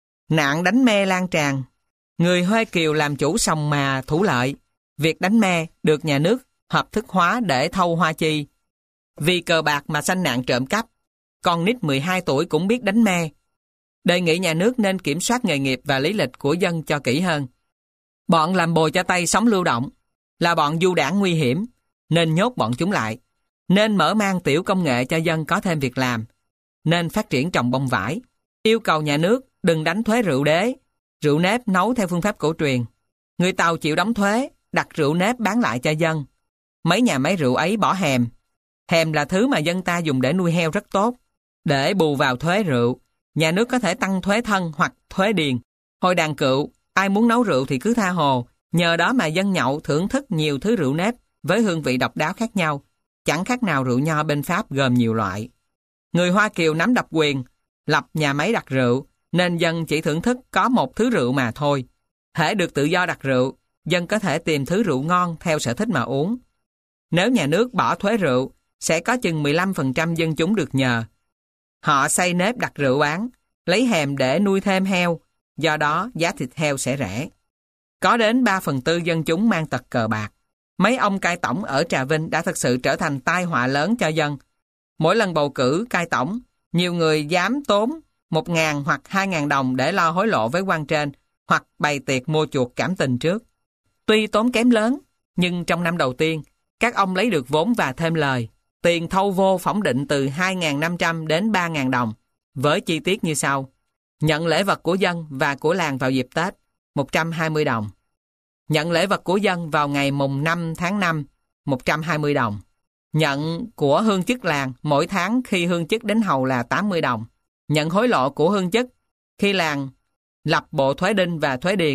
Nạn đánh me lan tràn. Người Huế Kiều làm chủ sòng mà thủ lợi. Việc đánh me được nhà nước hợp thức hóa để thâu hoa chi. Vì cờ bạc mà sanh nạn trộm cắp. Con nít mười hai tuổi cũng biết đánh me. Đề nghị nhà nước nên kiểm soát nghề nghiệp và lý lịch của dân cho kỹ hơn. Bọn làm bồi cho Tây sống lưu động, là bọn du đảng nguy hiểm, nên nhốt bọn chúng lại. Nên mở mang tiểu công nghệ cho dân có thêm việc làm. Nên phát triển trồng bông vải. Yêu cầu nhà nước đừng đánh thuế rượu đế, rượu nếp nấu theo phương pháp cổ truyền. Người Tàu chịu đóng thuế, đặt rượu nếp bán lại cho dân. Mấy nhà máy rượu ấy bỏ hèm. Hèm là thứ mà dân ta dùng để nuôi heo rất tốt. Để bù vào thuế rượu, nhà nước có thể tăng thuế thân hoặc thuế điền. Hồi đàn Cựu, ai muốn nấu rượu thì cứ tha hồ. Nhờ đó mà dân nhậu thưởng thức nhiều thứ rượu nếp với hương vị độc đáo khác nhau. Chẳng khác nào rượu nho bên Pháp gồm nhiều loại. Người Hoa Kiều nắm độc quyền, lập nhà máy đặt rượu, nên dân chỉ thưởng thức có một thứ rượu mà thôi. Hễ được tự do đặt rượu, dân có thể tìm thứ rượu ngon theo sở thích mà uống. Nếu nhà nước bỏ thuế rượu, sẽ có chừng mười lăm phần trăm dân chúng được nhờ. Họ xây nếp đặt rượu bán, lấy hèm để nuôi thêm heo, do đó giá thịt heo sẽ rẻ. Có đến ba phần tư dân chúng mang tật cờ bạc. Mấy ông cai tổng ở Trà Vinh đã thực sự trở thành tai họa lớn cho dân. Mỗi lần bầu cử cai tổng, nhiều người dám tốn một ngàn hoặc hai ngàn đồng để lo hối lộ với quan trên, hoặc bày tiệc mua chuộc cảm tình trước. Tuy tốn kém lớn, nhưng trong năm đầu tiên, các ông lấy được vốn và thêm lời. Tiền thâu vô phỏng định từ hai nghìn năm trăm đến ba nghìn đồng, với chi tiết như sau. Nhận lễ vật của dân và của làng vào dịp Tết, một trăm hai mươi đồng. Nhận lễ vật của dân vào ngày mùng năm tháng năm, một trăm hai mươi đồng. Nhận của hương chức làng mỗi tháng khi hương chức đến hầu là tám mươi đồng. Nhận hối lộ của hương chức khi làng lập bộ thuế đinh và thuế điền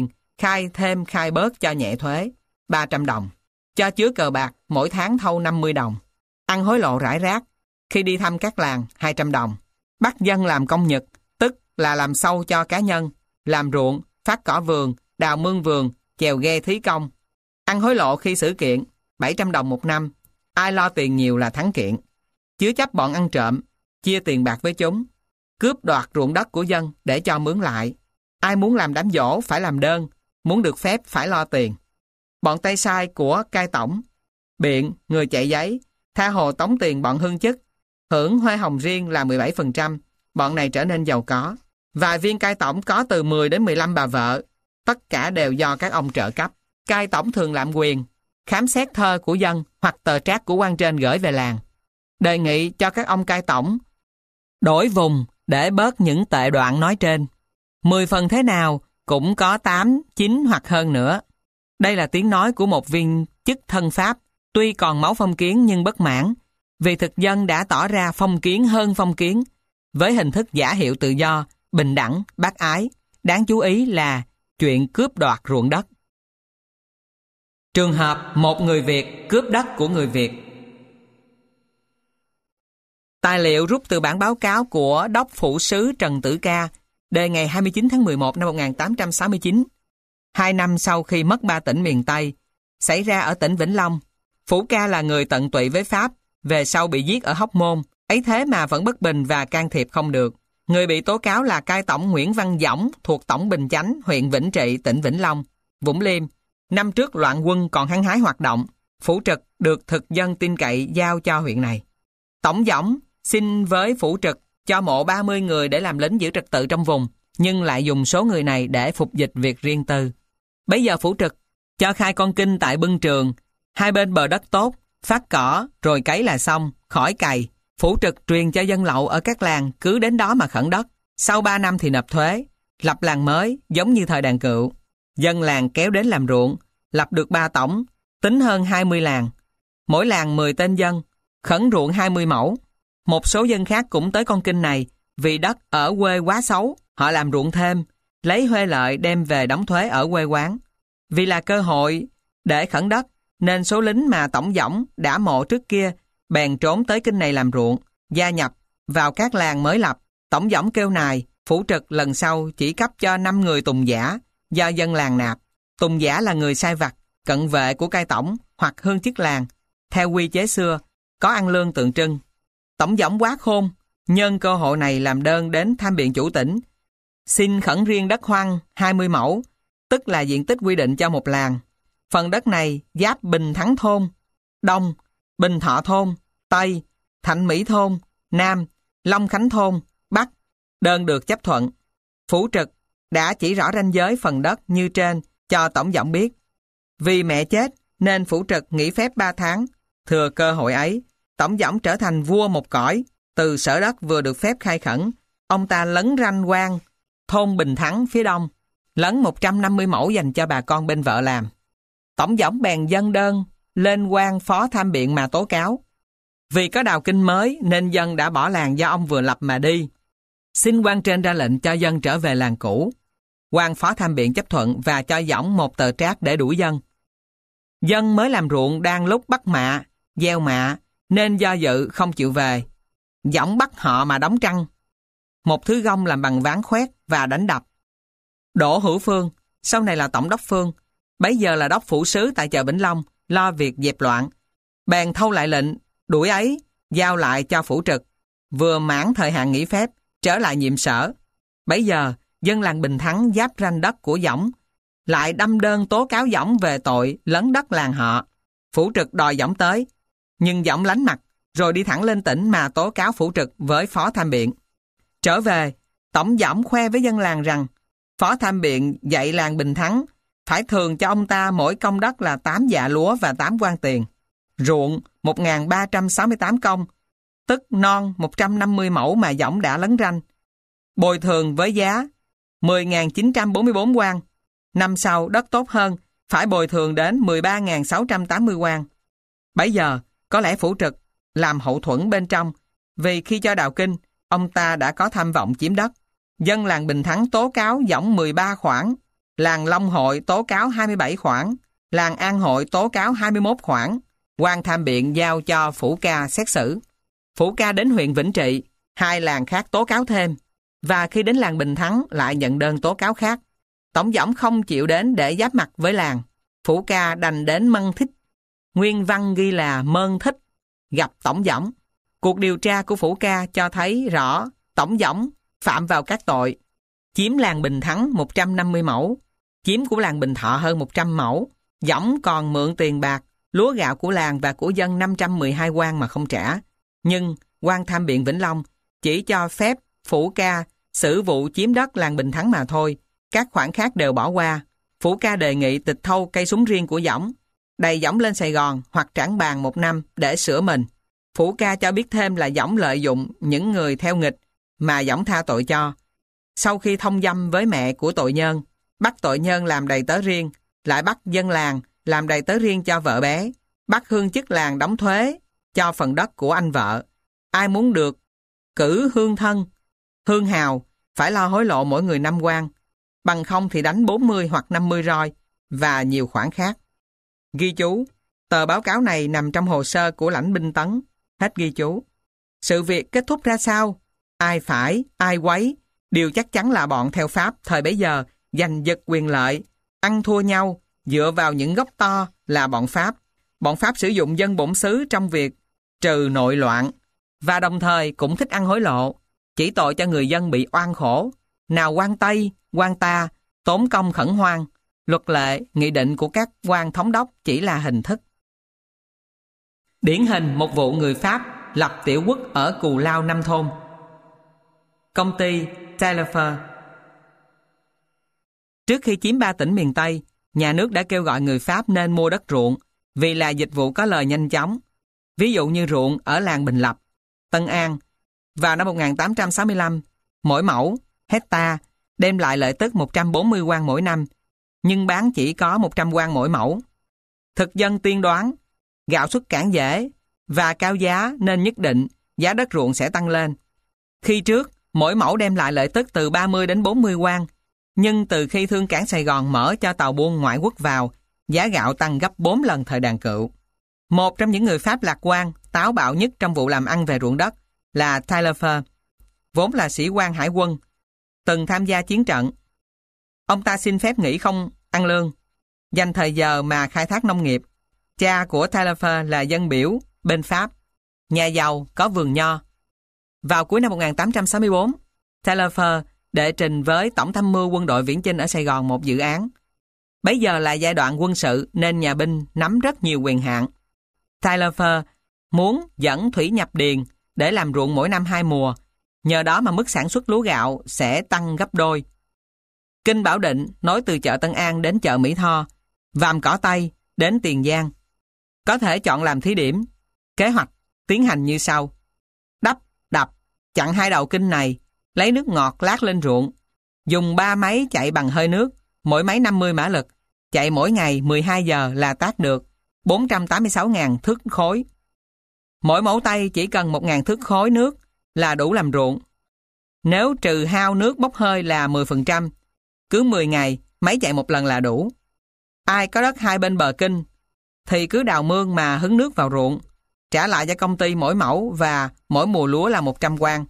khai thêm khai bớt cho nhẹ thuế, ba trăm đồng. Cho chứa cờ bạc, mỗi tháng thâu năm mươi đồng. Ăn hối lộ rải rác, khi đi thăm các làng, hai trăm đồng. Bắt dân làm công nhật, tức là làm sâu cho cá nhân, làm ruộng, phát cỏ vườn, đào mương vườn, chèo ghe thí công. Ăn hối lộ khi xử kiện, bảy trăm đồng một năm. Ai lo tiền nhiều là thắng kiện. Chứa chấp bọn ăn trộm, chia tiền bạc với chúng. Cướp đoạt ruộng đất của dân để cho mướn lại. Ai muốn làm đám giỗ phải làm đơn, muốn được phép phải lo tiền. Bọn tay sai của cai tổng, biện, người chạy giấy, tha hồ tống tiền bọn hương chức, hưởng hoa hồng riêng là mười bảy phần trăm, bọn này trở nên giàu có. Vài viên cai tổng có từ mười đến mười lăm bà vợ, tất cả đều do các ông trợ cấp. Cai tổng thường lạm quyền, khám xét thơ của dân hoặc tờ trác của quan trên gửi về làng. Đề nghị cho các ông cai tổng đổi vùng để bớt những tệ đoạn nói trên. Mười phần thế nào cũng có tám, chín hoặc hơn nữa. Đây là tiếng nói của một viên chức thân Pháp, tuy còn máu phong kiến nhưng bất mãn, vì thực dân đã tỏ ra phong kiến hơn phong kiến, với hình thức giả hiệu tự do, bình đẳng, bác ái. Đáng chú ý là chuyện cướp đoạt ruộng đất. Trường hợp một người Việt cướp đất của người Việt. Tài liệu rút từ bản báo cáo của Đốc Phủ sứ Trần Tử Ca, đề ngày hai mươi chín tháng mười một năm một nghìn tám trăm sáu mươi chín. Hai năm sau khi mất ba tỉnh miền Tây, xảy ra ở tỉnh Vĩnh Long. Phủ Ca là người tận tụy với Pháp, về sau bị giết ở Hóc Môn, ấy thế mà vẫn bất bình và can thiệp không được. Người bị tố cáo là cai tổng Nguyễn Văn Dõng thuộc Tổng Bình Chánh, huyện Vĩnh Trị, tỉnh Vĩnh Long, Vũng Liêm. Năm trước loạn quân còn hăng hái hoạt động, Phủ Trực được thực dân tin cậy giao cho huyện này. Tổng Dõng xin với Phủ Trực cho mộ ba mươi người để làm lính giữ trật tự trong vùng, nhưng lại dùng số người này để phục dịch việc riêng tư. Bấy giờ Phủ Trực cho khai con kinh tại Bưng Trường, hai bên bờ đất tốt, phát cỏ rồi cấy là xong, khỏi cày. Phủ Trực truyền cho dân lậu ở các làng cứ đến đó mà khẩn đất. Sau ba năm thì nộp thuế, lập làng mới giống như thời Đàn Cựu. Dân làng kéo đến làm ruộng, lập được ba tổng, tính hơn hai mươi làng. Mỗi làng mười tên dân, khẩn ruộng hai mươi mẫu. Một số dân khác cũng tới con kinh này, vì đất ở quê quá xấu, họ làm ruộng thêm, lấy huê lợi đem về đóng thuế ở quê quán. Vì là cơ hội để khẩn đất, nên số lính mà Tổng Dõng đã mộ trước kia bèn trốn tới kinh này làm ruộng, gia nhập vào các làng mới lập. Tổng Dõng kêu nài, Phủ Trực lần sau chỉ cấp cho năm người tùng giả do dân làng nạp. Tùng giả là người sai vặt, cận vệ của cai tổng hoặc hương chức làng. Theo quy chế xưa, có ăn lương tượng trưng. Tổng Dõng quá khôn, nhân cơ hội này làm đơn đến tham biện chủ tỉnh, xin khẩn riêng đất hoang hai mươi mẫu, tức là diện tích quy định cho một làng. Phần đất này giáp Bình Thắng thôn, Đông, Bình Thọ thôn, Tây, Thạnh Mỹ thôn, Nam, Long Khánh thôn, Bắc. Đơn được chấp thuận. Phủ Trực đã chỉ rõ ranh giới phần đất như trên cho Tổng Dõng biết. Vì mẹ chết nên Phủ Trực nghỉ phép ba tháng. Thừa cơ hội ấy, Tổng Dõng trở thành vua một cõi. Từ sở đất vừa được phép khai khẩn, ông ta lấn ranh quan thôn Bình Thắng phía đông, lấn một trăm năm mươi mẫu dành cho bà con bên vợ làm. Tổng Dõng bèn dâng đơn lên quan phó tham biện mà tố cáo. Vì có đào kinh mới nên dân đã bỏ làng do ông vừa lập mà đi. Xin quan trên ra lệnh cho dân trở về làng cũ. Quan phó tham biện chấp thuận và cho Dõng một tờ trác để đuổi dân. Dân mới làm ruộng đang lúc bắt mạ, gieo mạ, nên do dự không chịu về. Dõng bắt họ mà đóng trăng. Một thứ gông làm bằng ván khoét và đánh đập. Đỗ Hữu Phương, sau này là Tổng đốc Phương, bấy giờ là đốc phủ sứ tại chợ Vĩnh Long, lo việc dẹp loạn. Bèn thâu lại lệnh, đuổi ấy, giao lại cho Phủ Trực. Vừa mãn thời hạn nghỉ phép, trở lại nhiệm sở. Bấy giờ, dân làng Bình Thắng giáp ranh đất của Dõng, lại đâm đơn tố cáo Dõng về tội lấn đất làng họ. Phủ Trực đòi Dõng tới, nhưng Dõng lánh mặt, rồi đi thẳng lên tỉnh mà tố cáo Phủ Trực với phó tham biện. Trở về, Tổng Dõng khoe với dân làng rằng phó tham biện dạy làng Bình Thắng phải thường cho ông ta mỗi công đất là tám dạ lúa và tám quan tiền, ruộng một nghìn ba trăm sáu mươi tám công, tức non một trăm năm mươi mẫu mà Dõng đã lấn ranh, bồi thường với giá mười nghìn chín trăm bốn mươi bốn quan. Năm sau đất tốt hơn, phải bồi thường đến mười ba nghìn sáu trăm tám mươi quan. Bấy giờ, có lẽ Phủ Trực làm hậu thuẫn bên trong, vì khi cho đào kinh, ông ta đã có tham vọng chiếm đất. Dân làng Bình Thắng tố cáo Dõng mười ba khoản, Làng Long Hội tố cáo hai mươi bảy khoản, làng An Hội tố cáo hai mươi mốt khoản. Quan tham biện giao cho Phủ Ca xét xử. Phủ Ca đến huyện Vĩnh Trị, hai làng khác tố cáo thêm, và khi đến làng Bình Thắng lại nhận đơn tố cáo khác. Tổng võng không chịu đến để giáp mặt với làng. Phủ Ca đành đến Mân Thích. Nguyên văn ghi là Mơn Thích, gặp tổng võng. Cuộc điều tra của Phủ Ca cho thấy rõ tổng võng phạm vào các tội: chiếm làng Bình Thắng một trăm năm mươi mẫu, chiếm của làng Bình Thọ hơn một trăm mẫu, võng còn mượn tiền bạc, lúa gạo của làng và của dân năm trăm mười hai quan mà không trả. Nhưng quan tham biện Vĩnh Long chỉ cho phép Phủ Ca xử vụ chiếm đất làng Bình Thắng mà thôi, các khoản khác đều bỏ qua. Phủ Ca đề nghị tịch thâu cây súng riêng của võng, đày võng lên Sài Gòn hoặc trảng bàng một năm để sửa mình. Phủ Ca cho biết thêm là võng lợi dụng những người theo nghịch mà võng tha tội cho. Sau khi thông dâm với mẹ của tội nhân, bắt tội nhân làm đầy tớ riêng, lại bắt dân làng làm đầy tớ riêng cho vợ bé, bắt hương chức làng đóng thuế cho phần đất của anh vợ. Ai muốn được cử hương thân, hương hào phải lo hối lộ mỗi người năm quan, bằng không thì đánh bốn mươi hoặc năm mươi roi và nhiều khoản khác. Ghi chú, tờ báo cáo này nằm trong hồ sơ của lãnh binh Tấn. Hết ghi chú. Sự việc kết thúc ra sao? Ai phải, ai quấy, điều chắc chắn là bọn theo Pháp thời bấy giờ giành giật quyền lợi, ăn thua nhau dựa vào những gốc to là bọn Pháp. Bọn Pháp sử dụng dân bổn xứ trong việc trừ nội loạn và đồng thời cũng thích ăn hối lộ, chỉ tội cho người dân bị oan khổ. Nào quan Tây, quan ta, tốn công khẩn hoang, luật lệ, nghị định của các quan thống đốc chỉ là hình thức. Điển hình một vụ người Pháp lập tiểu quốc ở Cù Lao Năm Thôn. Công ty Taillefer. Trước khi chiếm ba tỉnh miền Tây, nhà nước đã kêu gọi người Pháp nên mua đất ruộng vì là dịch vụ có lời nhanh chóng. Ví dụ như ruộng ở làng Bình Lập, Tân An, vào năm một nghìn tám trăm sáu mươi lăm, mỗi mẫu, hecta đem lại lợi tức một trăm bốn mươi quan mỗi năm, nhưng bán chỉ có một trăm quan mỗi mẫu. Thực dân tiên đoán, gạo xuất cảng dễ và cao giá nên nhất định giá đất ruộng sẽ tăng lên. Khi trước, mỗi mẫu đem lại lợi tức từ ba mươi đến bốn mươi quan, nhưng từ khi thương cảng Sài Gòn mở cho tàu buôn ngoại quốc vào, giá gạo tăng gấp bốn lần thời Đàn Cựu. Một trong những người Pháp lạc quan, táo bạo nhất trong vụ làm ăn về ruộng đất là Taillefer, vốn là sĩ quan hải quân, từng tham gia chiến trận. Ông ta xin phép nghỉ không ăn lương, dành thời giờ mà khai thác nông nghiệp. Cha của Taillefer là dân biểu bên Pháp, nhà giàu có vườn nho. Vào cuối năm một nghìn tám trăm sáu mươi tư, Taillefer đệ trình với Tổng tham mưu quân đội Viễn Chinh ở Sài Gòn một dự án. Bấy giờ là giai đoạn quân sự nên nhà binh nắm rất nhiều quyền hạn. Taillefer muốn dẫn thủy nhập điền để làm ruộng mỗi năm hai mùa, nhờ đó mà mức sản xuất lúa gạo sẽ tăng gấp đôi. Kinh Bảo Định nối từ chợ Tân An đến chợ Mỹ Tho, Vàm Cỏ Tây đến Tiền Giang. Có thể chọn làm thí điểm. Kế hoạch tiến hành như sau: đắp, đập, chặn hai đầu kinh này, lấy nước ngọt lát lên ruộng, dùng ba máy chạy bằng hơi nước, mỗi máy năm mươi mã lực, chạy mỗi ngày mười hai giờ là tác được bốn trăm tám mươi sáu nghìn thước khối. Mỗi mẫu Tây chỉ cần một nghìn thước khối nước là đủ làm ruộng. Nếu trừ hao nước bốc hơi là mười phần trăm, cứ mười ngày máy chạy một lần là đủ. Ai có đất hai bên bờ kinh thì cứ đào mương mà hứng nước vào ruộng, trả lại cho công ty mỗi mẫu và mỗi mùa lúa là một trăm quan.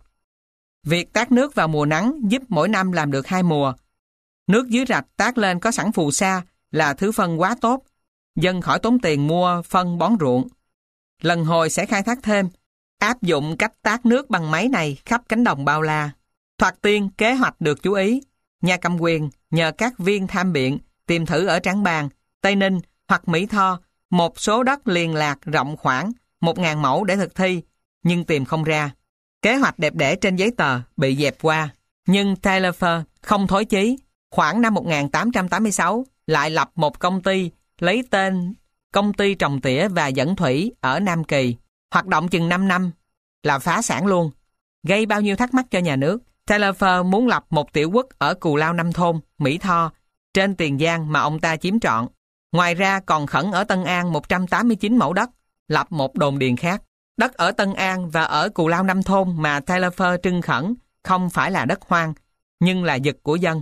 Việc tát nước vào mùa nắng giúp mỗi năm làm được hai mùa. Nước dưới rạch tát lên có sẵn phù sa là thứ phân quá tốt, dân khỏi tốn tiền mua phân bón ruộng. Lần hồi sẽ khai thác thêm, áp dụng cách tát nước bằng máy này khắp cánh đồng bao la. Thoạt tiên kế hoạch được chú ý, nhà cầm quyền nhờ các viên tham biện tìm thử ở Trảng Bàng, Tây Ninh hoặc Mỹ Tho một số đất liên lạc rộng khoảng một nghìn mẫu để thực thi, nhưng tìm không ra. Kế hoạch đẹp đẽ trên giấy tờ bị dẹp qua. Nhưng Taillefer không thối chí. Khoảng năm một nghìn tám trăm tám mươi sáu lại lập một công ty lấy tên Công ty Trồng Tỉa và Dẫn Thủy ở Nam Kỳ. Hoạt động chừng năm năm là phá sản luôn. Gây bao nhiêu thắc mắc cho nhà nước. Taillefer muốn lập một tiểu quốc ở Cù Lao Năm Thôn, Mỹ Tho, trên Tiền Giang mà ông ta chiếm trọn. Ngoài ra còn khẩn ở Tân An một trăm tám mươi chín mẫu đất, lập một đồn điền khác. Đất ở Tân An và ở Cù Lao Năm Thôn mà Taillefer trưng khẩn không phải là đất hoang, nhưng là giật của dân.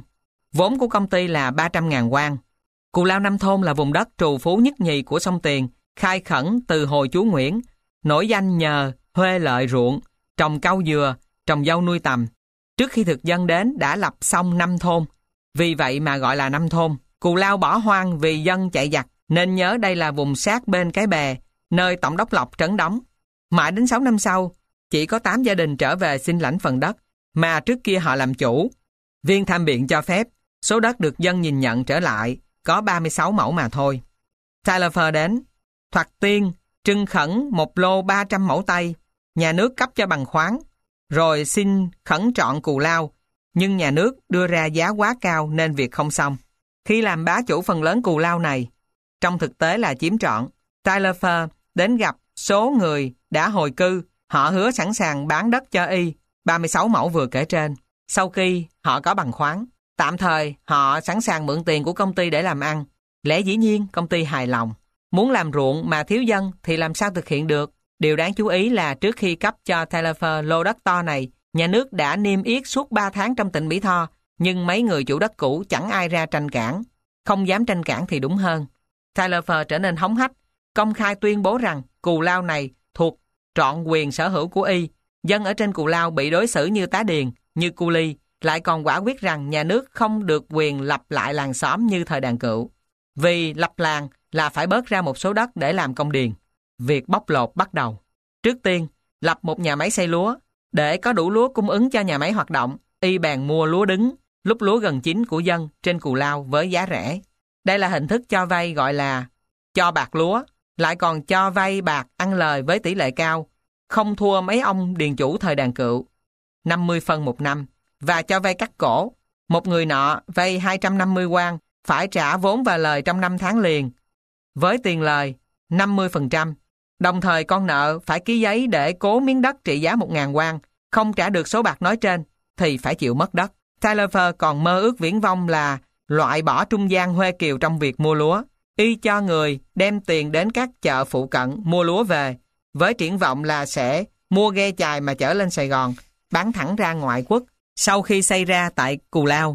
Vốn của công ty là ba trăm ngàn won. Cù Lao Năm Thôn là vùng đất trù phú nhất nhì của sông Tiền, khai khẩn từ hồi chúa Nguyễn, nổi danh nhờ thuê lợi ruộng, trồng cau dừa, trồng dâu nuôi tầm. Trước khi thực dân đến đã lập xong năm thôn, vì vậy mà gọi là năm thôn. Cù Lao bỏ hoang vì dân chạy giặc, nên nhớ đây là vùng sát bên cái bè, nơi tổng đốc Lộc trấn đóng. Mãi đến sáu năm sau, chỉ có tám gia đình trở về xin lãnh phần đất, mà trước kia họ làm chủ. Viên tham biện cho phép, số đất được dân nhìn nhận trở lại, có ba mươi sáu mẫu mà thôi. Taillefer đến, thoạt tiên, trưng khẩn một lô ba trăm mẫu Tây, nhà nước cấp cho bằng khoáng, rồi xin khẩn trọn Cù Lao, nhưng nhà nước đưa ra giá quá cao nên việc không xong. Khi làm bá chủ phần lớn Cù Lao này, trong thực tế là chiếm trọn, Taillefer đến gặp số người đã hồi cư, họ hứa sẵn sàng bán đất cho y, ba mươi sáu mẫu vừa kể trên, sau khi họ có bằng khoáng. Tạm thời, họ sẵn sàng mượn tiền của công ty để làm ăn. Lẽ dĩ nhiên, công ty hài lòng. Muốn làm ruộng mà thiếu dân thì làm sao thực hiện được? Điều đáng chú ý là trước khi cấp cho Taillefer lô đất to này, nhà nước đã niêm yết suốt ba tháng trong tỉnh Mỹ Tho, nhưng mấy người chủ đất cũ chẳng ai ra tranh cản. Không dám tranh cản thì đúng hơn. Taillefer trở nên hống hách, công khai tuyên bố rằng Cù Lao này thuộc trọn quyền sở hữu của y. Dân ở trên Cù Lao bị đối xử như tá điền, như cu ly, lại còn quả quyết rằng nhà nước không được quyền lập lại làng xóm như thời Đàn Cựu. Vì lập làng là phải bớt ra một số đất để làm công điền. Việc bóc lột bắt đầu. Trước tiên, lập một nhà máy xay lúa. Để có đủ lúa cung ứng cho nhà máy hoạt động, y bèn mua lúa đứng, lúc lúa gần chín của dân trên Cù Lao với giá rẻ. Đây là hình thức cho vay gọi là cho bạc lúa, lại còn cho vay bạc ăn lời với tỷ lệ cao, không thua mấy ông điền chủ thời Đàn Cựu, năm mươi phân một năm, và cho vay cắt cổ. Một người nọ vay hai trăm năm mươi won, phải trả vốn và lời trong năm tháng liền, với tiền lời năm mươi phần trăm. Đồng thời con nợ phải ký giấy để cố miếng đất trị giá một nghìn won, không trả được số bạc nói trên thì phải chịu mất đất. Taillefer còn mơ ước viển vông là loại bỏ trung gian huê kiều trong việc mua lúa. Y cho người đem tiền đến các chợ phụ cận mua lúa về, với triển vọng là sẽ mua ghe chài mà chở lên Sài Gòn, bán thẳng ra ngoại quốc sau khi xây ra tại Cù Lao.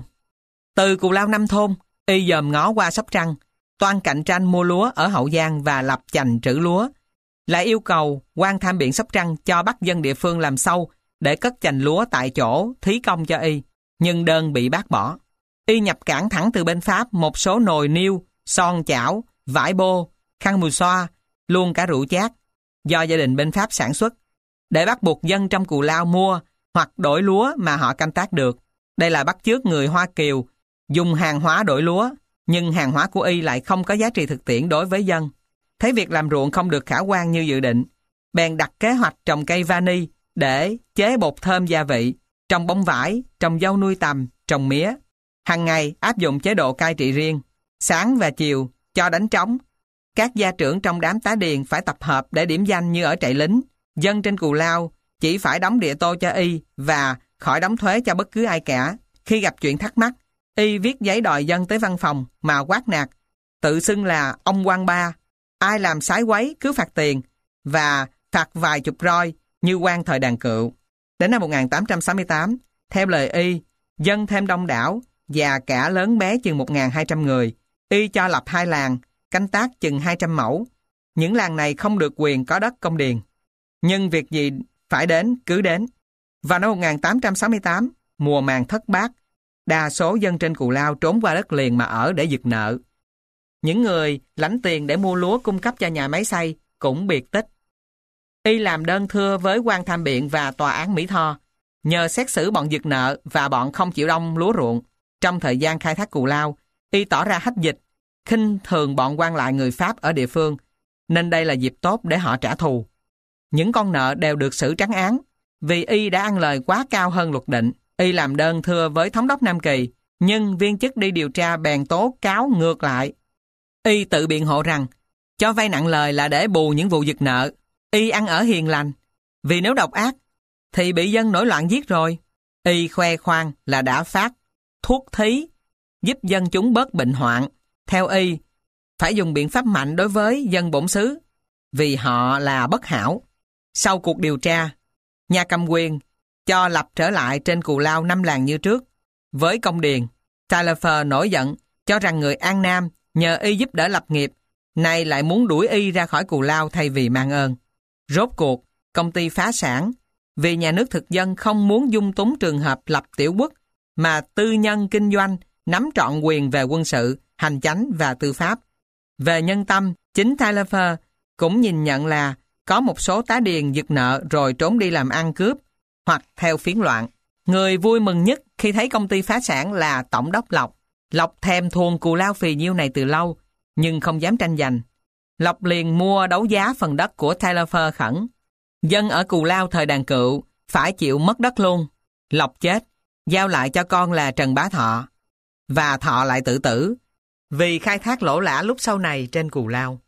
Từ Cù Lao Năm Thôn, y dòm ngó qua Sóc Trăng, toan cạnh tranh mua lúa ở Hậu Giang và lập chành trữ lúa. Lại yêu cầu quan tham biện Sóc Trăng cho bắt dân địa phương làm sâu để cất chành lúa tại chỗ thí công cho y, nhưng đơn bị bác bỏ. Y nhập cảng thẳng từ bên Pháp một số nồi niêu, son chảo, vải bô, khăn mùi xoa, luôn cả rượu chát, do gia đình bên Pháp sản xuất, để bắt buộc dân trong Cù Lao mua hoặc đổi lúa mà họ canh tác được. Đây là bắt chước người Hoa Kiều dùng hàng hóa đổi lúa, nhưng hàng hóa của y lại không có giá trị thực tiễn đối với dân. Thấy việc làm ruộng không được khả quan như dự định, bèn đặt kế hoạch trồng cây vani để chế bột thơm gia vị, trồng bông vải, trồng dâu nuôi tầm, trồng mía. Hàng ngày áp dụng chế độ cai trị riêng, sáng và chiều cho đánh trống. Các gia trưởng trong đám tá điền phải tập hợp để điểm danh như ở trại lính. Dân trên Cù Lao chỉ phải đóng địa tô cho y và khỏi đóng thuế cho bất cứ ai cả. Khi gặp chuyện thắc mắc, y viết giấy đòi dân tới văn phòng mà quát nạt, tự xưng là ông quan ba. Ai làm sái quấy cứ phạt tiền và phạt vài chục roi như quan thời Đàn Cựu. Đến năm một nghìn tám trăm sáu mươi tám, theo lời y, dân thêm đông đảo và cả lớn bé chừng một nghìn hai trăm người. Y cho lập hai làng, canh tác chừng hai trăm mẫu. Những làng này không được quyền có đất công điền. Nhưng việc gì phải đến cứ đến. Vào năm một nghìn tám trăm sáu mươi tám, mùa màng thất bát, đa số dân trên Cù Lao trốn qua đất liền mà ở để giật nợ. Những người lãnh tiền để mua lúa cung cấp cho nhà máy xay cũng biệt tích. Y làm đơn thưa với quan tham biện và tòa án Mỹ Tho, nhờ xét xử bọn giật nợ và bọn không chịu đông lúa ruộng. Trong thời gian khai thác Cù Lao, y tỏ ra hách dịch, khinh thường bọn quan lại người Pháp ở địa phương, nên đây là dịp tốt để họ trả thù. Những con nợ đều được xử trắng án, vì y đã ăn lời quá cao hơn luật định. Y làm đơn thưa với thống đốc Nam Kỳ, nhưng viên chức đi điều tra bèn tố cáo ngược lại. Y tự biện hộ rằng, cho vay nặng lời là để bù những vụ giật nợ. Y ăn ở hiền lành, vì nếu độc ác, thì bị dân nổi loạn giết rồi. Y khoe khoang là đã phát thuốc thí, giúp dân chúng bớt bệnh hoạn. Theo y, phải dùng biện pháp mạnh đối với dân bổn xứ, vì họ là bất hảo. Sau cuộc điều tra, nhà cầm quyền cho lập trở lại trên Cù Lao năm làng như trước, với công điền, Taillefer nổi giận, cho rằng người An Nam nhờ y giúp đỡ lập nghiệp, nay lại muốn đuổi y ra khỏi Cù Lao thay vì mang ơn. Rốt cuộc, công ty phá sản, vì nhà nước thực dân không muốn dung túng trường hợp lập tiểu quốc, mà tư nhân kinh doanh nắm trọn quyền về quân sự, hành chánh và tư pháp. Về nhân tâm, chính Taillefer cũng nhìn nhận là có một số tá điền giật nợ rồi trốn đi làm ăn cướp hoặc theo phiến loạn. Người vui mừng nhất khi thấy công ty phá sản là Tổng đốc Lộc. Lộc thèm thuồng Cù Lao phì nhiêu này từ lâu, nhưng không dám tranh giành. Lộc liền mua đấu giá phần đất của Taillefer khẩn. Dân ở Cù Lao thời Đàn Cựu phải chịu mất đất luôn. Lộc chết, giao lại cho con là Trần Bá Thọ. Và Thọ lại tự tử, vì khai thác lỗ lã lúc sau này trên Cù Lao.